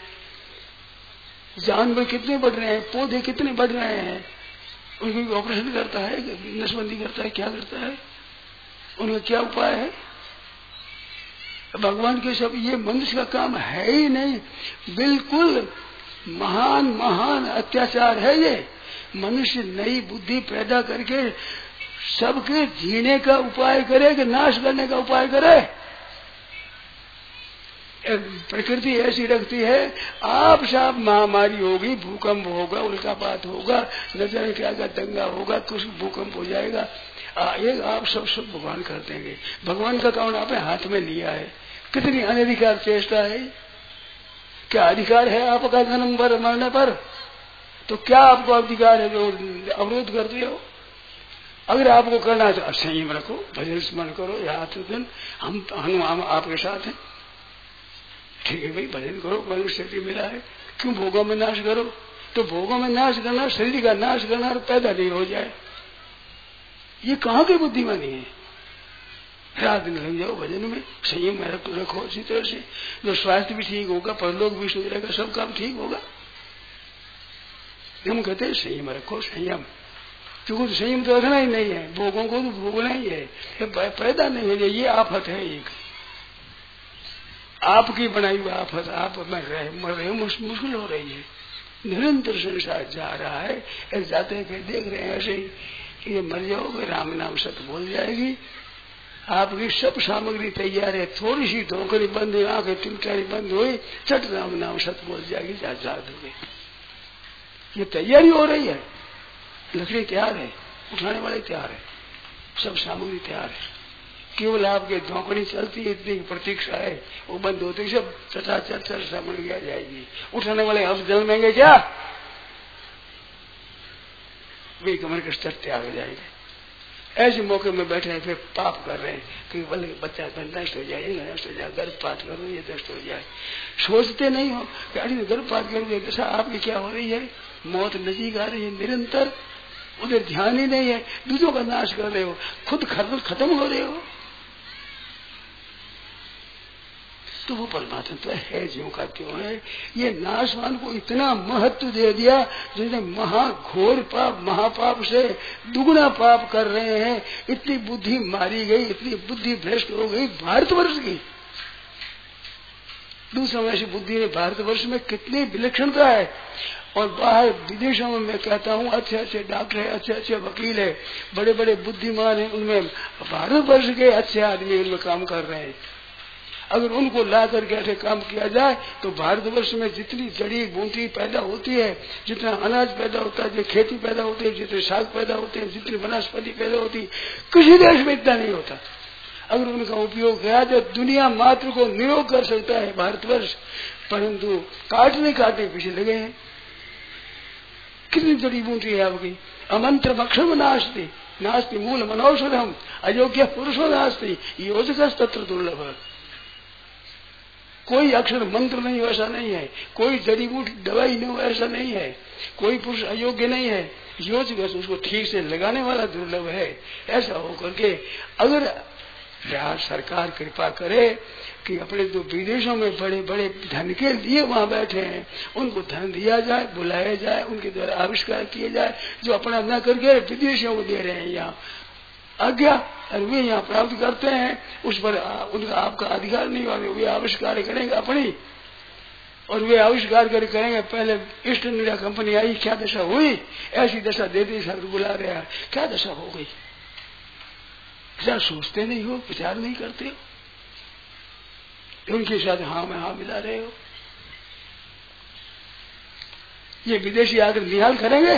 जानवर कितने बढ़ रहे हैं, पौधे कितने बढ़ रहे हैं। उनकी ऑपरेशन करता है, नसबंदी करता है, क्या करता है, उनका क्या उपाय है? भगवान के सब ये मनुष्य का काम है ही नहीं। बिल्कुल महान महान अत्याचार है ये। मनुष्य नई बुद्धि पैदा करके सबके जीने का उपाय करे कि नाश करने का उपाय करे। प्रकृति ऐसी रखती है, आप साफ महामारी होगी, भूकंप होगा, उल्कापात होगा, न जाने क्या क्या दंगा होगा, कुछ भूकंप हो जाएगा, एक आप सब सब भगवान कर देंगे। भगवान का काम आपने हाथ में लिया है। कितनी अनधिकार चेष्टा है। क्या अधिकार है आपका जन्म पर मरने पर? तो क्या आपको अधिकार है जो अवरोध करते हो? अगर आपको करना है तो संयम रखो, भजन स्मरण करो, रात दिन हम हम, हम आपके साथ हैं। ठीक है भाई, भजन करो, मनुष्य शरीर मिला है, क्यों भोगों में नाश करो? तो भोगों में नाश करना, शरीर का नाश करना और पैदा नहीं हो जाए, ये कहाँ की बुद्धिमानी है? रात दिन लग जाओ भजन में, संयम में रखो इसी तरह से, जो स्वास्थ्य भी ठीक होगा, परलोक भी सुधरेगा, सब काम ठीक होगा। हम कहते हैं संयम रखो, संयम, क्योंकि तो संयम तो रखना ही नहीं है, भोगों को तो भोगना ही है, पैदा नहीं हो जाए, ये आफत है एक, आपकी बनाई हुई आफत। आप मर रहे मर रहे मुश्किल हो रही है, निरंतर संसार जा रहा है, ऐसे जाते हैं देख रहे हैं ऐसे ही, ये मर जाओगे, राम नाम सत्य बोल जाएगी, आपकी सब सामग्री तैयार है, थोड़ी सी धोकरी बंद हुई, आंखें टिमटारी बंद हुई, चट राम नाम सत्य बोल जाएगी, जा दोगे। ये तैयारी हो रही है, लकड़ी तैयार है, उठाने वाले तैयार है, सब सामग्री तैयार है, केवल आपके धोकड़ी चलती है, इतनी प्रतीक्षा है, वो बंद होती, सब चटा चट सामग्री आ जाएगी। उठाने वाले अब जल महंगे क्या, वे कमर के स्तर तैयार हो जाएंगे। ऐसे मौके में बैठे हैं, फिर पाप कर रहे हैं कि बोले बच्चा नष्ट हो जाए, नष्ट हो जाए, गर्भपात करो, ये नष्ट हो जाए। सोचते नहीं हो कि अरे गर्भपात करोगे, दशा आपकी क्या हो रही है, मौत नजीक आ रही है निरंतर, उधर ध्यान ही नहीं है, दूसरों का नाश कर रहे हो, खुद खत्म हो रहे हो। तो वो परमात्मा तो है ज्यों का त्यों है। ये नाशवान को इतना महत्व दे दिया, जिसने महाघोर पाप महापाप से दुगुना पाप कर रहे हैं। इतनी बुद्धि मारी गई, इतनी बुद्धि भ्रष्ट हो गई भारतवर्ष की। दूसरा ऐसी बुद्धि है भारतवर्ष में कितनी विलक्षणता है। और बाहर विदेशों में मैं कहता हूँ अच्छे अच्छे डॉक्टर है, अच्छे अच्छे वकील है, बड़े बड़े बुद्धिमान है, उनमें भारतवर्ष के अच्छे आदमी उनमें काम कर रहे हैं। अगर उनको ला करके ऐसे काम किया जाए तो भारतवर्ष में जितनी जड़ी बूटी पैदा होती है, जितना अनाज पैदा होता है, जितनी खेती पैदा होती है, जितने साग पैदा होते हैं, जितनी वनस्पति पैदा होती है, किसी देश में इतना नहीं होता। अगर उनका उपयोग किया तो दुनिया मात्र को निरोग कर सकता है भारतवर्ष, परंतु काटने काटने पीछे लगे हैं। कितनी जड़ी बूटी है आपकी। अमंत्र मक्षम नास्ति नास्ति मूल मनौषधम अयोग्य पुरुषो नास्ति योजकस तत्र दुर्लभ। कोई अक्षर मंत्र नहीं हो ऐसा नहीं है, कोई जड़ी बूटी दवाई नहीं हो ऐसा नहीं है, कोई पुरुष अयोग्य नहीं है, योजक उसको ठीक से लगाने वाला दुर्लभ है। ऐसा होकर के अगर बिहार सरकार कृपा करे कि अपने जो विदेशों में बड़े बड़े धन के लिए वहां बैठे हैं उनको धन दिया जाए, बुलाया जाए, उनके द्वारा आविष्कार किए जाए, जो अपना न करके विदेशियों को दे रहे हैं यहाँ आज्ञा, और वे यहाँ प्राप्त करते हैं, उस पर उनका आपका अधिकार नहीं होगा। वे आविष्कार करेंगे अपनी, और वे आविष्कार कर करेंगे। पहले ईस्ट इंडिया कंपनी आई, क्या दशा हुई, ऐसी दशा दे दी, सर बुला रहे हैं, क्या दशा हो गई। क्या सोचते नहीं हो, विचार नहीं करते हो, उनके साथ हाँ में हाँ मिला रहे हो। ये विदेशी आकर निहाल करेंगे।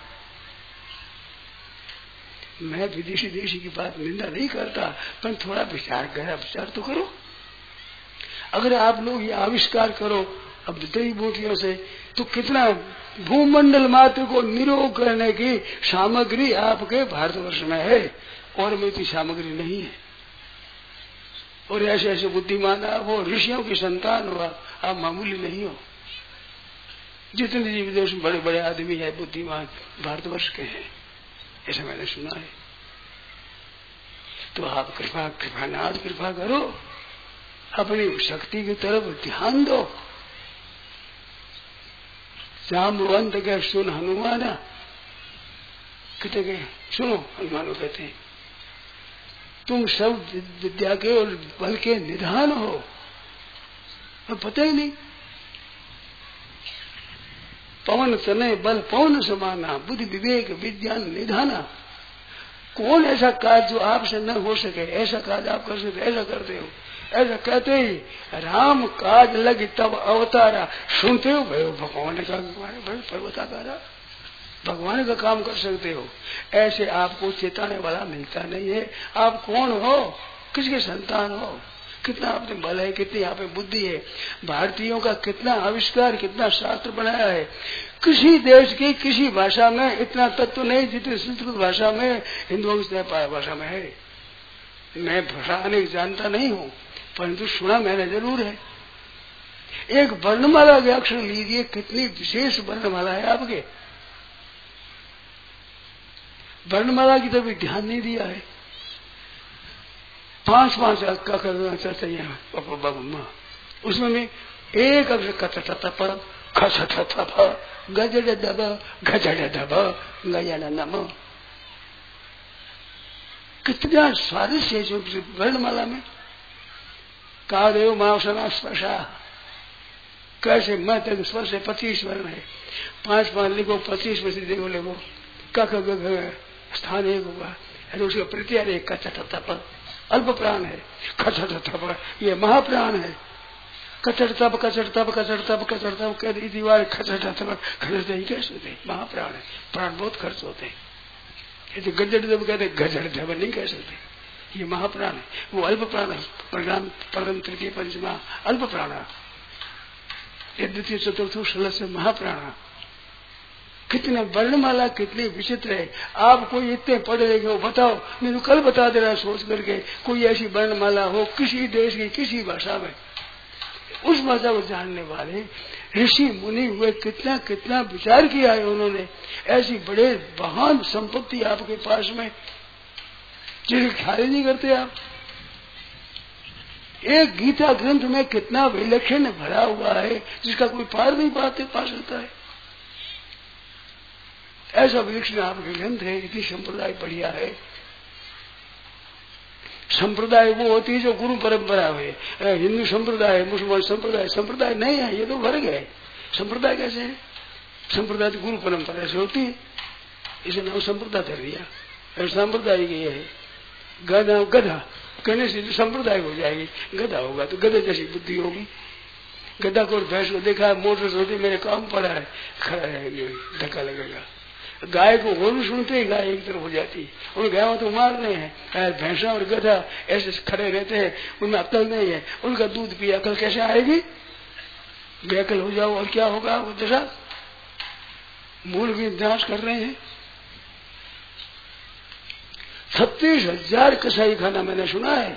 मैं विदेशी देशी की बात निंदा नहीं करता, पर थोड़ा विचार गहरा विचार तो करो। अगर आप लोग ये आविष्कार करो अब जड़ी बूटियों से, तो कितना भूमंडल मात्र को निरोग करने की सामग्री आपके भारतवर्ष में है, और में इतनी सामग्री नहीं है। और ऐसे ऐसे बुद्धिमान आप हो, ऋषियों की संतान हो, आप मामूली नहीं हो। जितने जी विदेश में बड़े बड़े आदमी है बुद्धिमान भारतवर्ष के हैं, ऐसा मैंने सुना है। तो आप कृपा कृपानाथ कृपा करो, अपनी शक्ति की तरफ ध्यान दो। जाम्बवंत के सुन हनुमाना, कहते के सुनो हनुमान कहते हैं, तुम सब विद्या के और बल के निधान हो, अब पता ही नहीं। पवन तनय बल पवन समाना, बुद्धि विवेक विज्ञान निधाना। कौन ऐसा कार्य जो आपसे न हो सके, ऐसा कार्य आप कर सकते, ऐसा करते हो। ऐसा कहते ही राम काज लगी तब अवतारा, सुनते हो भाई भगवान का पर्वताकारा, भगवान का काम कर सकते हो। ऐसे आपको चेताने वाला मिलता नहीं है। आप कौन हो, किसके संतान हो, कितना आप में बल है, कितनी आप में बुद्धि है। भारतीयों का कितना आविष्कार, कितना शास्त्र बनाया है। किसी देश की किसी भाषा में इतना तत्व नहीं जितने संस्कृत भाषा में, हिंदुओं की भाषा में है। मैं भाषा अनेक जानता नहीं हूँ, परंतु सुना मैंने जरूर है। एक वर्णमाला के अक्षर लीजिए, कितनी विशेष वर्णमाला है आपके। वर्णमाला की तरफ ध्यान नहीं दिया है। पांच पांच का करना चाहिए उसमें में एक अक्षर कथप खसप गजड दब गजड दब गजड नम। कितना स्वादिष्ट है जो वर्णमाला में। का देव मावसना स्पर्शा, कैसे मैं तक स्पर्श है, पच्चीस वर्ण है। पांच पांच लिखो, पच्चीस में से देखो लिखो, क स्थान एक होगा, उसका प्रत्यार एक कथप अल्प प्राण है, खचड़ तप ये महाप्राण है। कचड़ तप कचड़ तप कचड़ तप कचड़ तप कह दीवार खचड़ तप खचड़ ही कैसे होते, महाप्राण है। प्राण बहुत खर्च होते हैं। यदि गजड़ जब कहते गजड़ जब नहीं कह सकते, ये महाप्राण है। वो अल्प प्राण है, प्रणाम परम तृतीय पंचमा अल्प प्राण, ये द्वितीय चतुर्थ षोलश महाप्राण। कितने वर्णमाला कितनी विचित्र है। आप कोई इतने पढ़े लिखे हो, बताओ, मैं तो कल बता दे रहा सोच करके, कोई ऐसी वर्णमाला हो किसी देश की किसी भाषा में, उस भाषा को जानने वाले ऋषि मुनि हुए, कितना कितना विचार किया है उन्होंने। ऐसी बड़े महान संपत्ति आपके पास में, जिसे ख्याल ही नहीं करते आप। एक गीता ग्रंथ में कितना विलक्षण भरा हुआ है जिसका कोई पार नहीं पाते पा सकता है। ऐसा विलक्षण आपके ग्रंथ है, इतनी संप्रदाय बढ़िया है। संप्रदाय वो होती है जो गुरु परंपरा है। हिंदू संप्रदाय, मुसलमान संप्रदाय, संप्रदाय नहीं है, ये तो वर्ग है। संप्रदाय कैसे है? संप्रदाय तो गुरु परंपरा से होती है, इसे नाम संप्रदाय धर दिया। संप्रदाय ये है। गधा गधा कहने से संप्रदाय हो जाएगी, गधा होगा तो गधे जैसी बुद्धि होगी। गधा को भैंस को देखा मोटर सोती मेरे काम पड़ा है, खड़ा है, धक्का लगेगा। गाय को होन सुनते ही गाय एक तरफ हो जाती है। उन गायों तो मार रहे हैं, भैंसा और गधा ऐसे खड़े रहते हैं, उनमें अक्ल नहीं है। उनका दूध पी अक्ल कैसे आएगी? बेअक्ल हो जाओ और क्या होगा? वो दशा मूल भी विनाश कर रहे हैं। छत्तीस हजार कसाई खाना मैंने सुना है।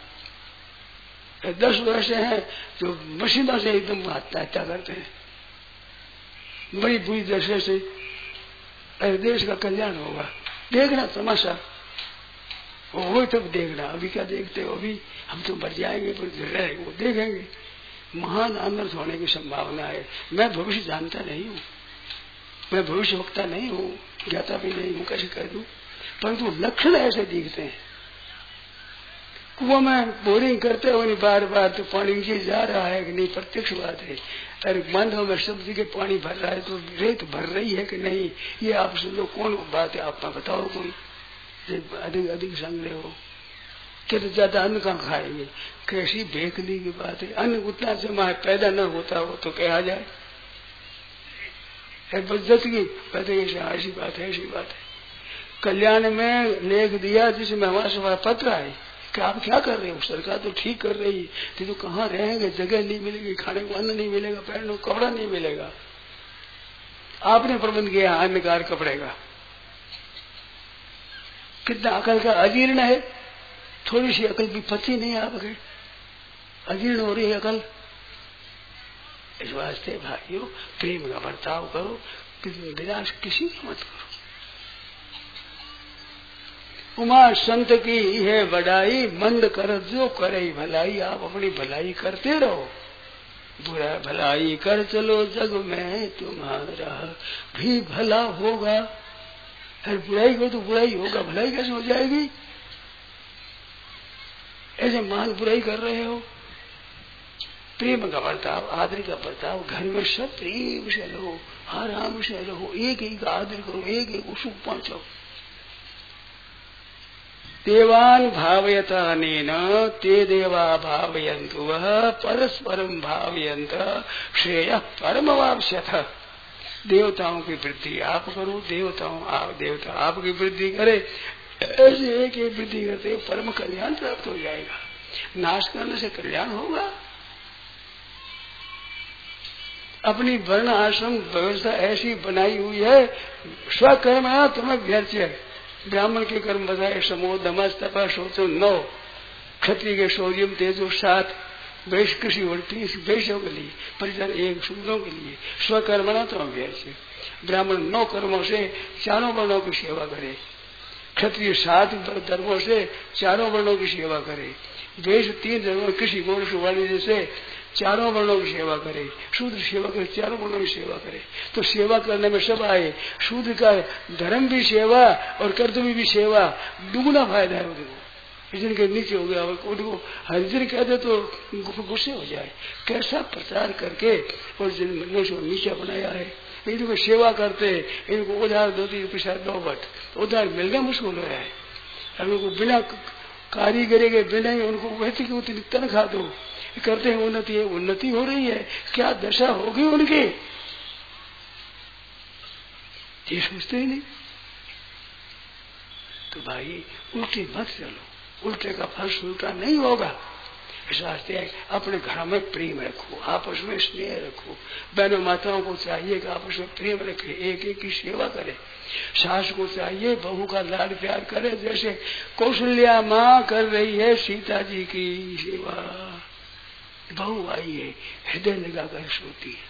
दस वर्ष हैं जो मशीनों से एकदम हत्या करते हैं, बड़ी बुरी दशा से। अरे देश का कल्याण होगा, देखना तमाशा वो तब देखना। अभी क्या देखते हो? अभी हम तो मर जाएंगे पर रहेंगे, वो देखेंगे। महान अनर्थ होने की संभावना है। मैं भविष्य जानता नहीं हूँ, मैं भविष्य वक्ता नहीं हूँ, ज्ञाता भी नहीं हूँ, कैसे कह दूं? परंतु लक्षण ऐसे दिखते हैं। कुआं में बोरिंग करते हुए बार बार तो पानी नीचे जा रहा है कि नहीं, प्रत्यक्ष बात है। अरे मानव में शब्द के पानी भर रहा है तो रेत भर रही है कि नहीं, ये आप सुन लो। कौन बात है? आप बताओ कोई। अधिक अधिक संग रहे हो कि तो ज्यादा अन्न कहाँ खाएंगे? कैसी बेकली की बात है। अन्न उतना जमा है, पैदा न होता हो तो कहा जाए बज्जत की कहते ऐसी बात है, ऐसी बात है। कल्याण में लेख दिया जिसमें हमारा सवाल पत्र है कि आप क्या कर रहे हो? सरकार तो ठीक कर रही है, तो कहाँ रहेंगे? जगह नहीं मिलेगी, खाने को अन्न नहीं मिलेगा, पहनने को कपड़ा नहीं मिलेगा। आपने प्रबंध किया अन्नकार कपड़े का। कितना अकल का अजीर्ण है। थोड़ी सी अकल भी पची नहीं आपके, अजीर्ण हो रही है अकल। इस वास्ते भाइयों प्रेम का बर्ताव करो, विनाश किसी का मत करो। उमा संत की है बड़ाई, मंद कर जो करे भलाई। आप अपनी भलाई करते रहो, बुरा भलाई कर चलो, जग में तुम्हारा भी भला होगा। अरे बुराई को तो बुराई होगा, भलाई कैसे हो जाएगी? ऐसे मान बुराई कर रहे हो। प्रेम का बर्ताव, आदर का बर्ताव, घर में सब प्रेम से रहो, आराम से रहो, एक एक का आदर करो, एक एक को सुख पहुंचाओ। देवान भावयता अनेन ते देवा भावयन्तु वह परस्परम भावयन्त श्रेय परमवाप्स्यथ। देवताओं की वृद्धि आप करो, देवताओं आप देवता आपकी वृद्धि करे। ऐसे एक एक वृद्धि करते परम कल्याण प्राप्त हो जाएगा। नाश करने से कल्याण होगा। अपनी वर्ण आश्रम व्यवस्था ऐसी बनाई हुई है, स्वकर्म तुम्हें व्यर्थ। ब्राह्मण के कर्म बताए समो दमस तपा शोचो नौ, क्षत्रिय के शौर्यम तेजो सात, वैश्य कृषि और तीस वैश्यों के लिए, परिजन एक शूद्रों के लिए। स्वकर्मणा तो अभ्यर्थ। ब्राह्मण नौ कर्मों से चारों वर्णों की सेवा करे, क्षत्रिय सात धर्मों से चारों वर्णों की सेवा करे, वैश्य तीन धर्मों कृषि गौरव वाणिज्य से चारों वर्णों की सेवा करे, शूद्र सेवा करे, चारों वर्णों की सेवा करे। तो सेवा करने में सब आए। शूद्र का धर्म भी सेवा और कर्तव्य भी सेवा, दुगुना फायदा है उनको। जिनके नीचे हो गया उनको हरिजन कहते तो गुस्से हो जाए, कैसा प्रचार करके और जिन मनुष्य नीचा बनाया है। इनको सेवा करते, इनको उधार दो तीन पैसा दो बट उधार मिलना मुश्किल हो रहा है। अब उनको बिना कारीगरी के बिना ही उनको वैसे की उतनी तनख्वाह दो, करते हैं उन्नति है, उन्नति हो रही है। क्या दशा होगी उनकी ये सोचते ही नहीं। तो भाई उल्टी मत चलो, उल्टे का फल उल्टा नहीं होगा। इस वास्ते अपने घर में प्रेम रखो, आपस में स्नेह रखो। बहनों माताओं को चाहिए कि आपस में प्रेम रखे, एक एक की सेवा करे। सास को चाहिए बहू का लाड प्यार करे, जैसे कौशल्या माँ कर रही है सीता जी की सेवा। बहू आई है, हृदय लगाकर सोती है।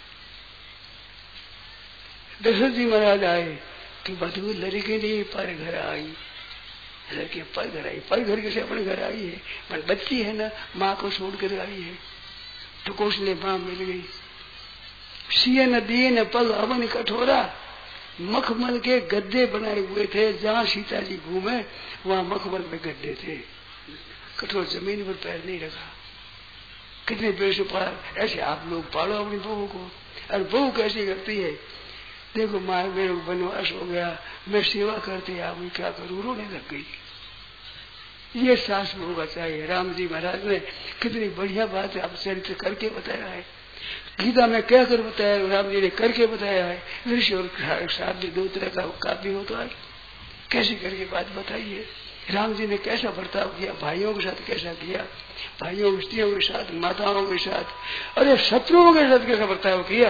दशरथ जी महाराज आए कि बधू लड़की नहीं पर घर आई, लड़की पर घर आई, पर घर कैसे अपने घर आई है, पर बच्ची है ना, माँ को छोड़ कर आई है, तो कौशले माँ मिल गई। सिय न दिए न पग अवन कठोरा, मखमल के गद्दे बनाए हुए थे, जहाँ सीता जी घूमे वहाँ मखमल में गद्दे थे, कठोर जमीन पर पैर नहीं रखा। कितने पेड़ पार ऐसे आप लोग पालो अपनी बहू को। और बहू कैसी करती है, देखो माँ मेरे को वनवास हो गया, मैं सेवा करती आप क्या करूँ, रोने लग गई। ये सास बहू का चाहिए। राम जी महाराज ने कितनी बढ़िया बात है आप चरित्र करके बताया है, गीता में क्या कर बताया, राम जी ने करके बताया है। ऋषि और शादी दो तरह का काव्य होता है, कैसे करके बात बताइए। राम जी ने कैसा बर्ताव किया, भाइयों के साथ कैसा किया, भाइयों स्त्रियों के साथ, माताओं के साथ, अरे शत्रुओं के साथ कैसा बर्ताव किया।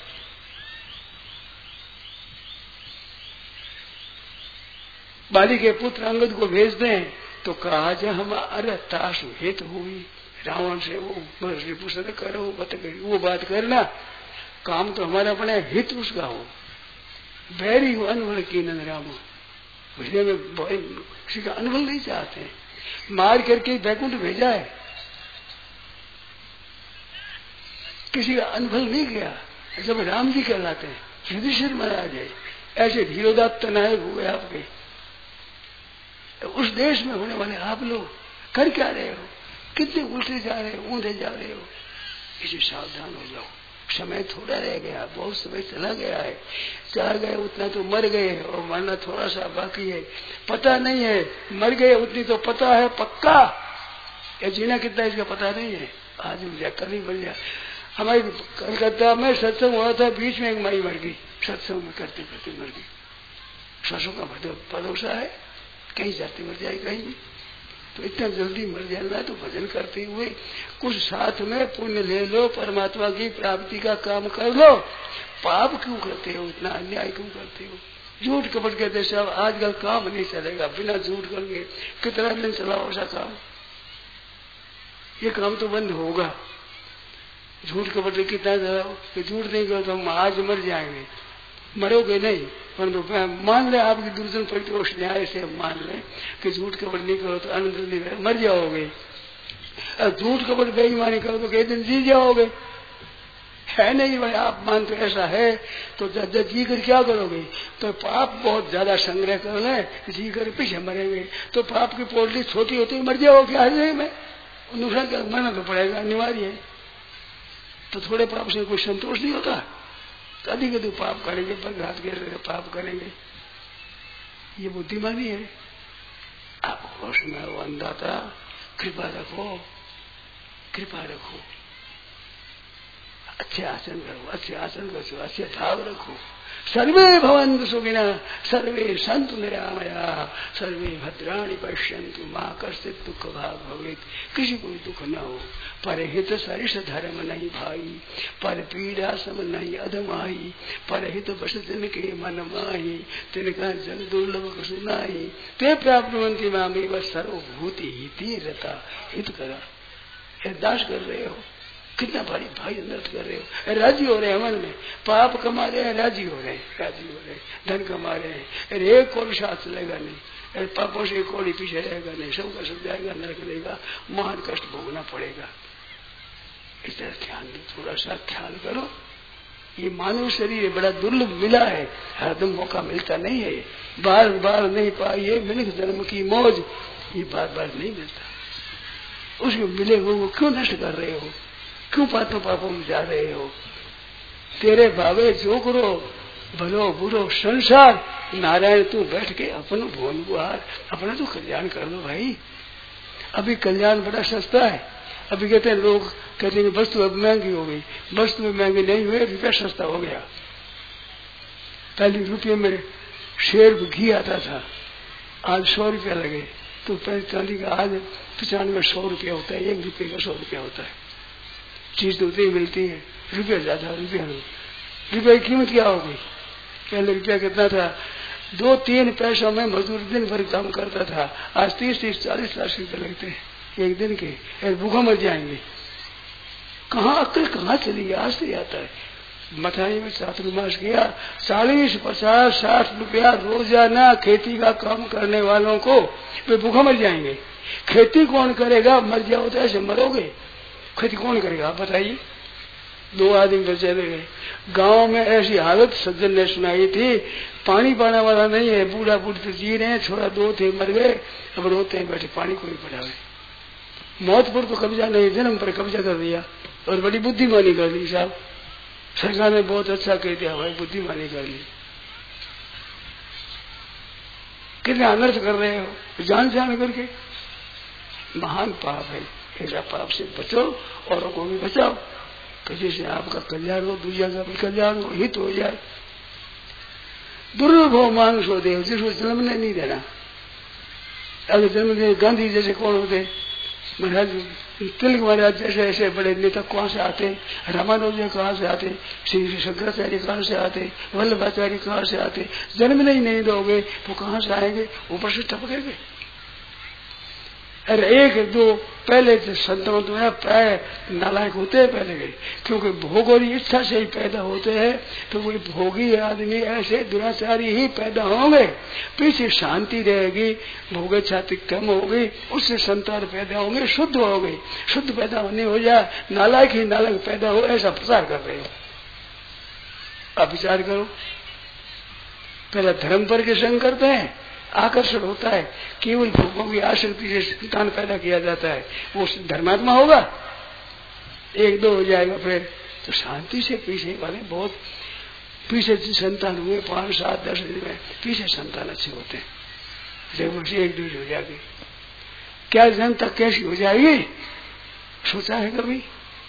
बाली के पुत्र अंगद को भेज दें तो कहा जा हम अरे ताश हित हुई, रावण से वो पूछते करो बत वो बात करना, काम तो हमारा अपने हित उसका हो। बैरी हो अनवल की नंद राम, बुझने में किसी का अनुभव नहीं चाहते, मार करके बैकुंठ भेजा है, किसी का अनुभव नहीं किया। जब राम जी कहलाते हैं, युधिष्ठिर महाराज है, ऐसे धीरोदात्त नायक हुए आपके, उस देश में होने वाले आप लोग कर क्या रहे हो, कितने उल्टे जा रहे हो, ऊंधे जा रहे हो, इसे सावधान हो जाओ। समय थोड़ा रह गया, बहुत समय चला गया है, जा गए उतना तो मर गए और मरना थोड़ा सा बाकी है, पता नहीं है, मर गए उतनी तो पता है पक्का, या जीना कितना इसका पता नहीं है। आज मिल जाए, कल ही मिल जाए। हमारी कलकत्ता में सत्संग हुआ था, बीच में एक माई मर गई, सत्संग में करते करते मर गई। ससुर का भरोसा है, कहीं जाते मर जाए कहीं भी, तो इतना जल्दी मर जाना, तो भजन करते हुए कुछ साथ में पुण्य ले लो, परमात्मा की प्राप्ति का काम कर लो। पाप क्यों करते हो, इतना अन्याय क्यों करते हो। झूठ कपट कहते सब आजकल काम नहीं चलेगा, बिना झूठ करके कितना दिन चलाओ ऐसा काम, ये काम तो बंद होगा। झूठ कपट कितना चलाओ, झूठ नहीं करो तो हम आज मर जाएंगे, मरोगे नहीं, परंतु मान ले आपकी दुर्जन परितोष न्याय से मान ले कि झूठ कपट नहीं करो तो आनंद नहीं, मर जाओगे। झूठ कपट बेईमानी करो तो कई दिन जी जाओगे, है नहीं भाई आप मान तो ऐसा है, तो जब जब जी कर क्या करोगे, तो पाप बहुत ज्यादा संग्रह कर ले, जी कर पीछे मरेंगे, तो पाप की पोटली छोटी होती है, मर जाओगे हाजिर में, नुकसान कर मरना तो पड़ेगा, अनिवार्य है। तो थोड़े पाप से कोई संतोष नहीं होता, अधिक अधिक पाप करेंगे, बरघात के पाप करेंगे, ये बुद्धिमानी है। आप होश में हो, अंधाता, कृपा रखो, कृपा रखो, अच्छे आसन करो, अच्छे आसन करो, अच्छे भाव रखो। सर्वे भवन्तु सुखिनः, सर्वे सन्तु निरामया, सर्वे भद्राणि पश्यन्तु मां कश्चित् दुःख भाग भवेत्। किसी को दुख न हो। परहित सरिष धर्म नहीं भाई, पर पीड़ा सम नहीं अधमाई, परहित बस जिनके मन माही, तिनका जन दुर्लभ सुनाई, ते प्राप्नुवन्ति मामेव सर्वभूति हिति रता। हित करा, दास कर रहे हो, कितना भारी भाई नृत्य कर रहे हो, राजी हो रहे हैं मन में, पाप कमा रहे हैं, राजी हो रहे हैं, राजी हो रहे हैं, धन कमा रहे हैं, अरे एक कौड़ी साथ चलेगा नहीं, अरे पापों से एक कौड़ी पीछे रहेगा नहीं, सबका सब जाएगा, नरक देगा, महान कष्ट भोगना पड़ेगा। इस तरह ध्यान दो, थोड़ा सा ख्याल करो। ये मानव शरीर बड़ा दुर्लभ मिला है, हरदम मौका मिलता नहीं है, बार बार नहीं पाई है मिलिक जन्म की मौज, ये बार बार नहीं मिलता। उसको मिले हुए वो क्यों नष्ट कर रहे हो, क्यों पापों पापों में जा रहे हो। तेरे भावे जो करो, भलो बुरो संसार, नारायण तू बैठ के अपन भोन गुहार, अपना तो कल्याण कर दो भाई। अभी कल्याण बड़ा सस्ता है। अभी कहते हैं लोग कहते हैं वस्तु अब महंगी हो गई, वस्तु में महंगी नहीं हुई, रुपया सस्ता हो गया। पहले रुपये में शेर घी आता था, आज सौ रुपया लगे, तो पहले चांदी का आज पचानवे सौ रुपया होता है, एक रुपये का सौ रुपया होता है। चीज तो उतनी मिलती है, रुपया ज्यादा, रुपया रुपये की कीमत क्या हो गई। पहले रुपया कितना था, दो तीन पैसों में मजदूर दिन भर काम करता था, आज तीस तीस चालीस लाख रुपये लगते हैं एक दिन के, भूखा मर जाएंगे। कहाँ अक्ल कहाँ चली गई, आज से आता है। मथाई में चातुर्मास किया, चालीस पचास साठ रुपया रोजाना खेती का काम करने वालों को वे भूखा मर जाएंगे। खेती कौन करेगा? मर जाओ तो ऐसे मरोगे, खेती कौन करेगा आप बताइए। दो आदमी तो चले गए। गांव में ऐसी हालत सज्जन ने सुनाई थी, पानी पाने वाला नहीं है, बूढ़ा बूढ़ी तो जी रहे हैं, छोरा दो थे मर गए, अब रोते हैं बैठे, पानी कोई पड़ावे। मौत पर तो कब्जा नहीं, जन्म पर कब्जा कर दिया और बड़ी बुद्धिमानी कर दी साहब। सरकार ने बहुत अच्छा कह दिया भाई, बुद्धिमानी कर ली। कितने अनर्थ कर रहे हो जान जान करके, महान पाप है। ऐसा पाप से बचो, औरों को भी बचाओ, किसी से आपका कल्याण हो, दूसरा का भी कल्याण हो, हित हो जाए। दुर्लभो मांगसो देव, जिसको जन्मने नहीं देना। अगर जन्म दे, गांधी जैसे कौन होते, महाराज तिलक महाराज जैसे ऐसे बड़े नेता कहाँ से आते, रामानुज कहाँ से आते, श्री शंकराचार्य कहाँ से आते, वल्लभाचार्य कहाँ से आते। जन्म नहीं नहीं दोगे तो कहाँ से आएंगे? ऊपर से टपकेंगे। अरे एक दो पहले संतों तो प्राय नालायक होते हैं पहले के, क्योंकि भोग और इच्छा से ही पैदा होते हैं। तो कोई भोगी आदमी ऐसे दुराचारी ही पैदा होंगे, पीछे शांति रहेगी, भोग इच्छा कम होगी, उससे संतान पैदा होंगे, शुद्ध हो गई। शुद्ध पैदा होने हो जाए, नालायक ही नालायक पैदा हो, ऐसा प्रचार कर रहे हो। अब विचार करो, पहले धर्म पर के संग करते हैं, आकर्षण होता है, केवल भोगों की आसक्ति से संतान पैदा किया जाता है, वो धर्मात्मा होगा। एक दो हो जाएगा फिर तो शांति से पीछे वाले बहुत पीछे संतान हुए, पांच सात दस दिन में पीछे संतान अच्छे होते हैं। जब एक दूज हो जाएगी, क्या जनता कैसी हो जाएगी? सोचा है कभी?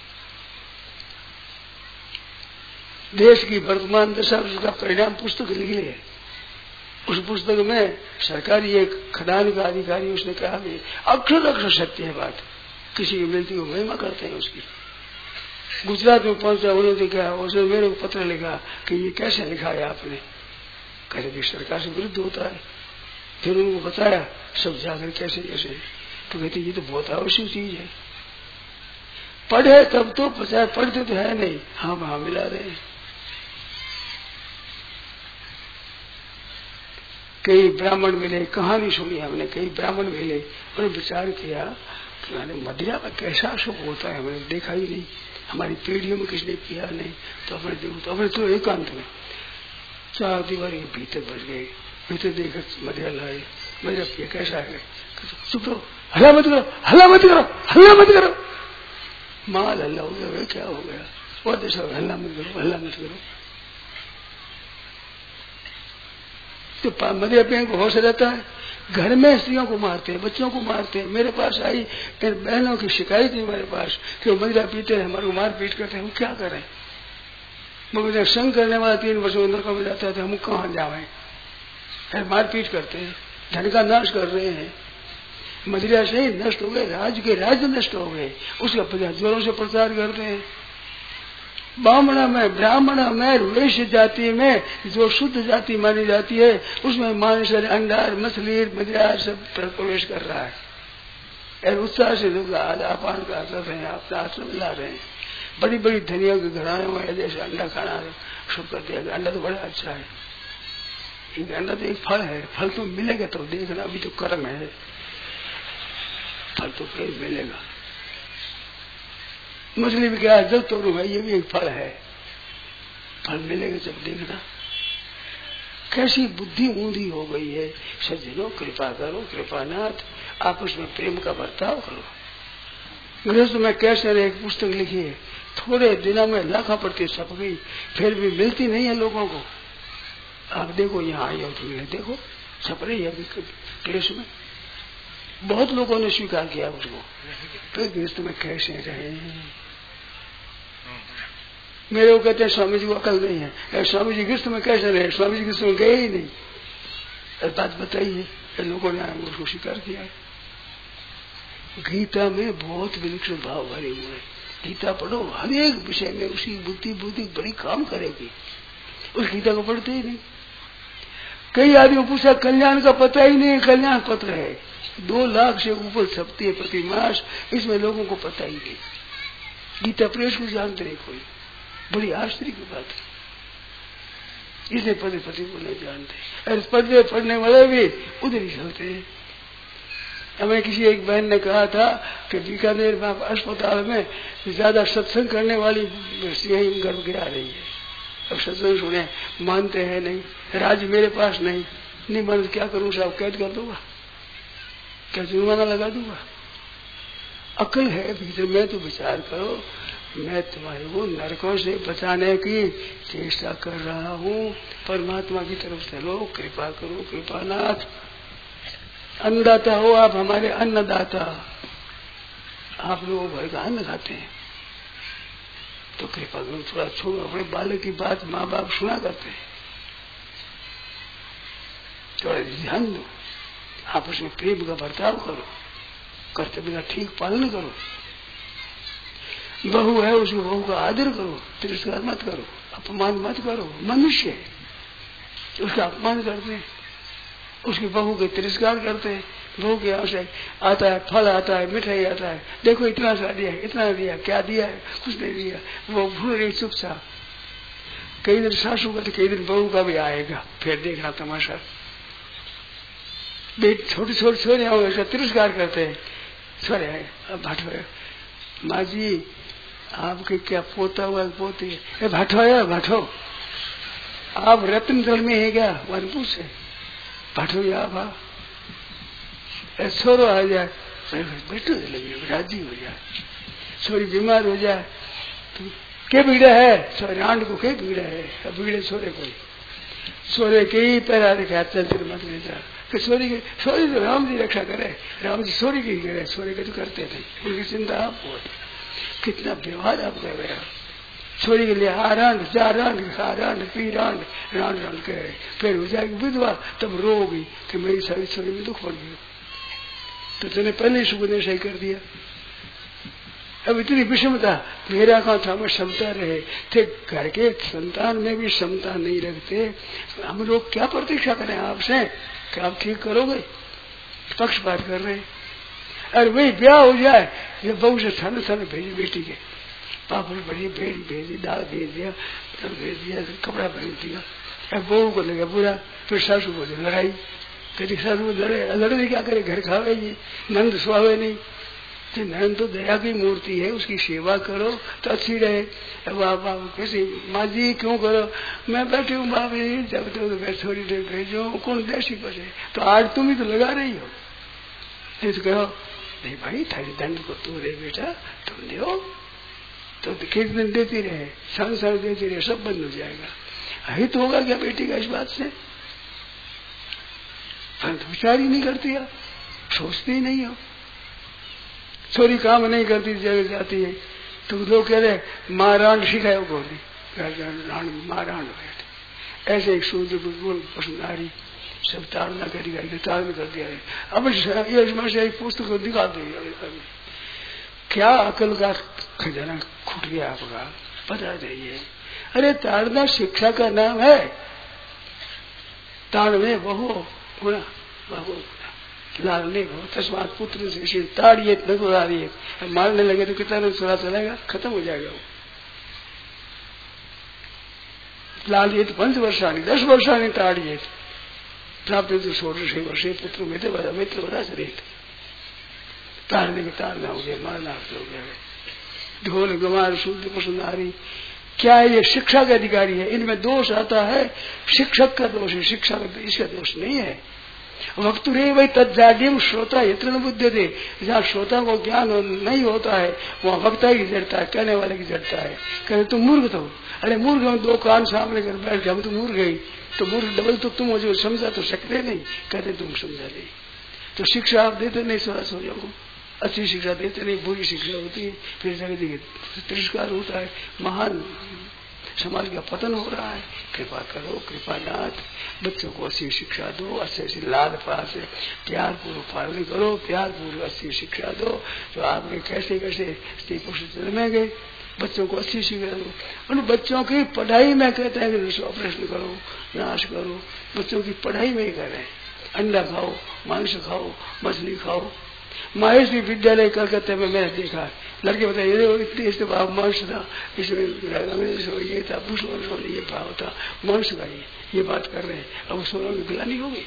देश की वर्तमान दशा, उसका परिणाम पुस्तक लिखी है। उस पुस्तक में सरकारी एक खदान का अधिकारी उसने कहा कि अक्षर अक्षर सत्य है बात, किसी की मिलती को महिमा करते हैं उसकी। गुजरात में पहुंचा, उन्होंने कहा, उसने मेरे को पत्र लिखा कि ये कैसे लिखा है आपने? कहते कि सरकार से विरुद्ध होता है। फिर उनको बताया सब जाकर कैसे कैसे, तो कहते ये तो बहुत आवश्यक चीज है। पढ़े तब तो पचाए, पढ़ते तो है नहीं, हाँ वहां मिला रहे हैं। कई ब्राह्मण मिले, कहानी सुनी हमने, कई ब्राह्मण मिले, उन्होंने विचार किया कि मैंने मदिरा में कैसा सुख होता है, हमने देखा ही नहीं, हमारी पीढ़ियों में किसने किया नहीं। तो अपने देखो तो अपने तो एकांत में चार दीवार भीतर बच गए, भीतर देखकर मदिरा लाए, मदिरा पिया कैसा है? चुप रहो, हल्ला मत करो, हल्ला मत करो, हल्ला मत करो। माल हल्ला हो गया, क्या हो गया? और जैसा हल्ला मत करो, हल्ला मत करो। तो मदिरा पीने को होश रहता है। घर में स्त्रियों को मारते हैं, बच्चों को मारते हैं। मेरे पास आई बहनों की शिकायत है मेरे पास कि वो मदिरा पीते हैं, हमारे को मार पीट करते हैं, हम क्या करें? मुझे संग करने वाला तीन वर्षों अंदर का जाता है, हम कहाँ जाए? फिर मार पीट करते हैं, धन का नाश कर रहे हैं। मदिरा से ही नष्ट हो गए, राज्य के राज्य नष्ट हो गए, उसका जोरों से प्रचार करते हैं। ब्राह्मण में ब्राह्मण में वैश्य जाति में जो शुद्ध जाति मानी जाती है, उसमें मांस अंडार मछली मदिरा सब प्रवेश कर रहा है। और उत्साह से लोग आपान का कर रहे हैं, अपना आश्रम ला रहे हैं। बड़ी बड़ी धनियों के घराने में जैसे अंडा खाना शुरू कर दिया। अंडा तो बड़ा अच्छा है, अंडा तो एक फल है, फल तो मिलेगा तो देखना, अभी तो कर्म है, फल तो फिर मिलेगा। मछली भी क्या है, जल तोड़ू है, ये भी एक फल है, फल मिलेगा जब देखना। कैसी बुद्धि ऊंधी हो गई है। सज्जनों कृपा करो, कृपानाथ, आपस में प्रेम का बर्ताव करो। गृहस्थ में कैसे ने एक पुस्तक लिखी है, थोड़े दिनों में लाखों प्रति छप गई, फिर भी मिलती नहीं है लोगों को। आप देखो यहाँ आई हो तो देखो छप रही है अभी प्रेस में, बहुत लोगों ने स्वीकार किया उसको। तो गृहस्थ में कैसे रहे? मेरे को कहते हैं स्वामी जी को अकल नहीं है, स्वामी जी गृहस्थ में कैसे रहे? स्वामी जी गृहस्थ में गए ही नहीं। बात बताइए, लोगों ने उसको स्वीकार किया। गीता में बहुत विलक्षण भाव भरे हुए हैं। गीता पढ़ो, हर एक विषय में उसी बुद्धि बुद्धि बड़ी काम करेगी। उस गीता को पढ़ते ही नहीं। कई आदमी पूछा कल्याण का पता ही नहीं, कल्याण पत्र है, दो लाख से ऊपर छपती है प्रति मास, इसमें लोगों को पता ही नहीं। गीता प्रेस को जानते नहीं कोई। बड़ी आश्चर्य की बात है। इसे पति पति को नहीं जानते, अरे पढ़ने पढ़ने वाले भी उधर ही चलते हैं। हमें किसी एक बहन ने कहा था कि बीकानेर में अस्पताल में ज्यादा सत्संग करने वाली यही गर्भ गिरा रही है। अब सत्संग सुने मानते हैं नहीं, राज मेरे पास नहीं, नहीं मान क्या करूं साहब, कैद कर दूंगा, क्या जुर्माना लगा दूंगा। अकल है भीतर में तो विचार करो, मैं तुम्हारे को नरकों से बचाने की चेष्टा कर रहा हूँ, परमात्मा की तरफ चलो, कृपा करो कृपानाथ। अन्नदाता हो आप, हमारे अन्नदाता, आप लोग भर का अन्न खाते हैं तो कृपा करो थोड़ा छोड़ो। अपने बालक की बात माँ बाप सुना करते हैं, थोड़ा ध्यान दो, आपस में प्रेम का बर्ताव करो, कर्तव्य का ठीक पालन करो। बहू है उसकी बहू का आदर करो, तिरस्कार मत करो, अपमान मत करो। मनुष्य है उसका अपमान करते हैं, उसकी बहू के तिरस्कार करते हैं। बहू के यहाँ से आता है फल, आता है मिठाई, आता है, देखो इतना सा दिया, इतना दिया, क्या दिया है, कुछ नहीं दिया, वो भूल रही चुपचाप। कई दिन सासू का तो कई दिन बहू का भी आएगा, फिर देखना तमाशा। छोटे छोटे छोरे उसका तिरस्कार करते हैं, छोरे अब भाटो माँ जी आपके क्या पोता हुआ पोती है, भाटो है भाटो, आप रत्न जल में है क्या, वन पूछे भाटो आप छोरो आ जाए, बेटो लगे राजी हो जाए, छोरी बीमार हो जाए तो के बिगड़ा है, छोरे आंड को के बिगड़ा है, बिगड़े छोरे कोई, छोरे के ही पैरा दिखा चल मत लेता कि छोरी की, छोरी तो राम जी रक्षा करे, राम जी छोरी की करे, छोरी के तो करते थे, उनकी चिंता आप हो। कितना व्यवहार आप कर रहे हो, छोरी के लिए हारांड जा रांड हारांड पी रांड रांड रांड कह, फिर हो जाएगी विधवा, तब रोगी कि मेरी सारी छोरी में दुख पड़ गया, तो तूने पहले सुख ने सही कर दिया। अब इतनी विषमता, मेरा कहा था मैं क्षमता रहे थे, घर के संतान में भी क्षमता नहीं रखते, हम लोग क्या प्रतीक्षा करें आपसे कि आप ठीक करोगे, पक्षपात कर रहे। अरे वही ब्याह हो जाए, ये बहू से थाने थाने भेजी बेटी के, पापड़ बड़ी भेज भेजी, दाल भेज दिया, तब भेज दिया, कपड़ा भेज दिया, अब बहू को लगा बुरा, फिर सासू को लड़ाई, कभी सासू को लड़े, लड़े क्या करे, घर खावेगी, नंद सुहावे नहीं, तो नंद तो दया की मूर्ति है, उसकी सेवा करो तो अच्छी रहे। अब आप कैसे माँ जी क्यों करो, मैं बैठी हूँ बाप जी, जब तो छोड़ी देर भेजो कौन देशी बचे, तो आज तुम ही तो लगा रही हो, तो कहो नहीं भाई थारी दंड को तू दे बेटा, तुम दो तो किस दिन देती रहे, संसार देती रहे, सब बंद हो जाएगा। हित होगा क्या बेटी का इस बात से, परंतु विचार ही नहीं करती आप, सोचती ही नहीं हो। छोरी काम नहीं करती जगह जाती है तो लोग कह रहे माँ रांड सिखाए गोली, माँ रांड बैठे, ऐसे एक सूर्य बिल्कुल पसंदारी सब ताड़ना करेगा, ताड़ना कर दिया है। अब ये समस्या एक पुस्तक को दिखा देगा, क्या अकल का खजाना खुट गया आपका, पता चाहिए। अरे ताड़ना शिक्षा का नाम है, ताड़ में बहु गुणा बहु लाल नहीं हो, तस्मात पुत्र से ताड़िए न गुरारिए, मारने लगे तो कितना दिन सुरा चलेगा, खत्म हो जाएगा वो। लाल ये तो पंच वर्षानी दस वर्षानी ताड़िए प्राप्त तो षोडश वर्षे पुत्र में बड़ा मित्र बड़ा शरीर, तारने में तारना हो गया, मारना हो गया, ढोल गमार शुद्ध पसंदारी। क्या है ये शिक्षा का अधिकारी है, इनमें दोष आता है, शिक्षक का दोष है, शिक्षा का इसका दोष नहीं है। वक्तुरे वही तत्जाड्यम श्रोता यत्र न बुद्धि दे, जहाँ श्रोता को ज्ञान नहीं होता है वहाँ वक्ता की जड़ता है, कहने वाले की जड़ता है। कहते तुम मूर्ख तो, अरे मूर्ख हम दो कान सामने कर बैठ गए, हम तो मूर्ख गई, तो मूर्ख डबल तो तुम मुझे समझा तो सकते नहीं, कहते तुम समझा नहीं। तो शिक्षा आप देते नहीं सोलह सोलह को, अच्छी शिक्षा देते नहीं, बुरी शिक्षा होती है, फिर जगह तिरस्कार होता है, महान समाज का पतन हो रहा है। कृपा करो कृपानाथ, बच्चों को अच्छी शिक्षा दो, अच्छे से लाद पास से प्यार पूर्वक पालन करो, प्यार पूर्वक अच्छी शिक्षा दो। तो आपने कैसे कैसे स्त्री पुरुष जन्मेंगे, बच्चों को अच्छी शिक्षा दो। उन बच्चों की पढ़ाई में कहते हैं कि ऑपरेशन करो, नाश करो, बच्चों की पढ़ाई में ही करें। अंडा खाओ, मांस खाओ, मछली खाओ, माहेश्वरी विद्यालय कलकत्ते में मैंने देखा, लड़के बताइए इतने इसके भाव मांस था, इसमें ये था भूषण ये भाव था मांस का, ये ये बात कर रहे हैं। अब सोना की गिलानी होगी,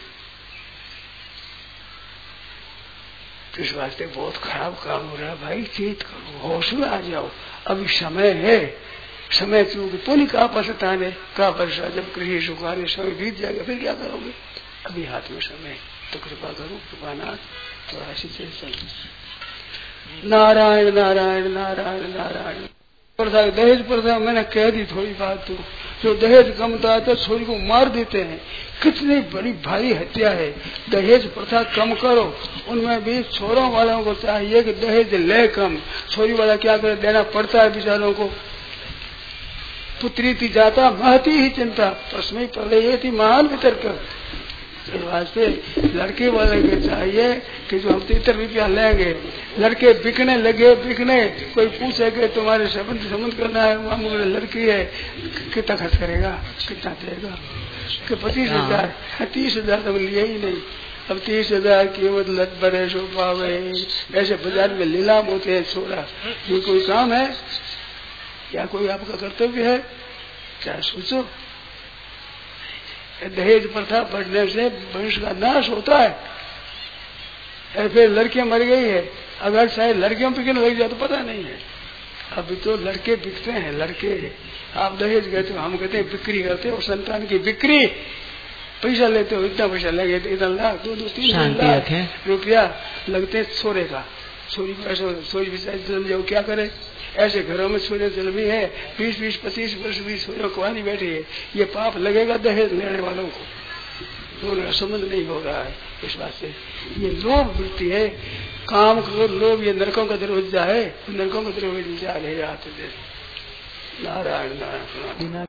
तो इस वास्ते बहुत खराब काम हो रहा है भाई। चेत करो, होश में आ जाओ, अभी समय है। समय क्योंकि पुण्य का पसता है का वर्षा, जब कृषि सुखाने समय बीत जाएगा फिर क्या करोगे? अभी हाथ में समय, तो कृपा करो कृपानाथ, थोड़ा सी चल। नारायण नारायण नारायण नारायण। प्रथा दहेज प्रथा मैंने कह दी थोड़ी बात, तो जो दहेज कमता है तो छोरी को मार देते हैं, कितनी बड़ी भारी हत्या है। दहेज प्रथा कम करो, उनमें भी छोरों वालों को चाहिए कि दहेज ले कम। छोरी वाला क्या करे, देना पड़ता है बेचारों को। पुत्री थी जाता महती ही चिंता, तस्मै प्रलय थी महान वितर्क। इस वास्ते लड़के वाले के चाहिए कि जो हम तीतर रुपया लेंगे, लड़के बिकने लगे बिकने, कोई पूछे कि तुम्हारे संबंध संबंध करना है, मामू लड़की है, कितना खर्च करेगा, कितना देगा? कि पच्चीस हजार तीस हजार तो लिए ही नहीं। अब तीस हजार कीमत लत बड़े शो पावे, ऐसे बाजार में लीलाम होते हैं। छोड़ा ये कोई काम है क्या? कोई आपका कर्तव्य है क्या? सोचो। दहेज प्रथा बढ़ने से वंश का नाश होता है। फिर लड़कियां मर गई है, अगर शायद लड़कियों बिकने लग जाए तो पता नहीं है। अभी तो लड़के बिकते हैं, लड़के। आप दहेज कहते हो, हम कहते हैं बिक्री करते हो, संतान की बिक्री। पैसा लेते हो, इतना पैसा लगे तो इतना लाख दो दो तीन लाख रुपया लगते छोरे का। छोरी पैसा छोरी बेचारी जाओ क्या करे? ऐसे घरों में छोरे जन्मी है, बीस बीस पच्चीस वर्ष भी छोरियों कुआनी बैठी है। ये पाप लगेगा दहेज लेने वालों को, दोनों संबंध नहीं हो रहा है। इस बात से ये लोभ वृत्ति है, काम करो लोभ, ये नरकों का दरवाजा है, नरकों का दरवाजा ले जाते। नारायण नारायण।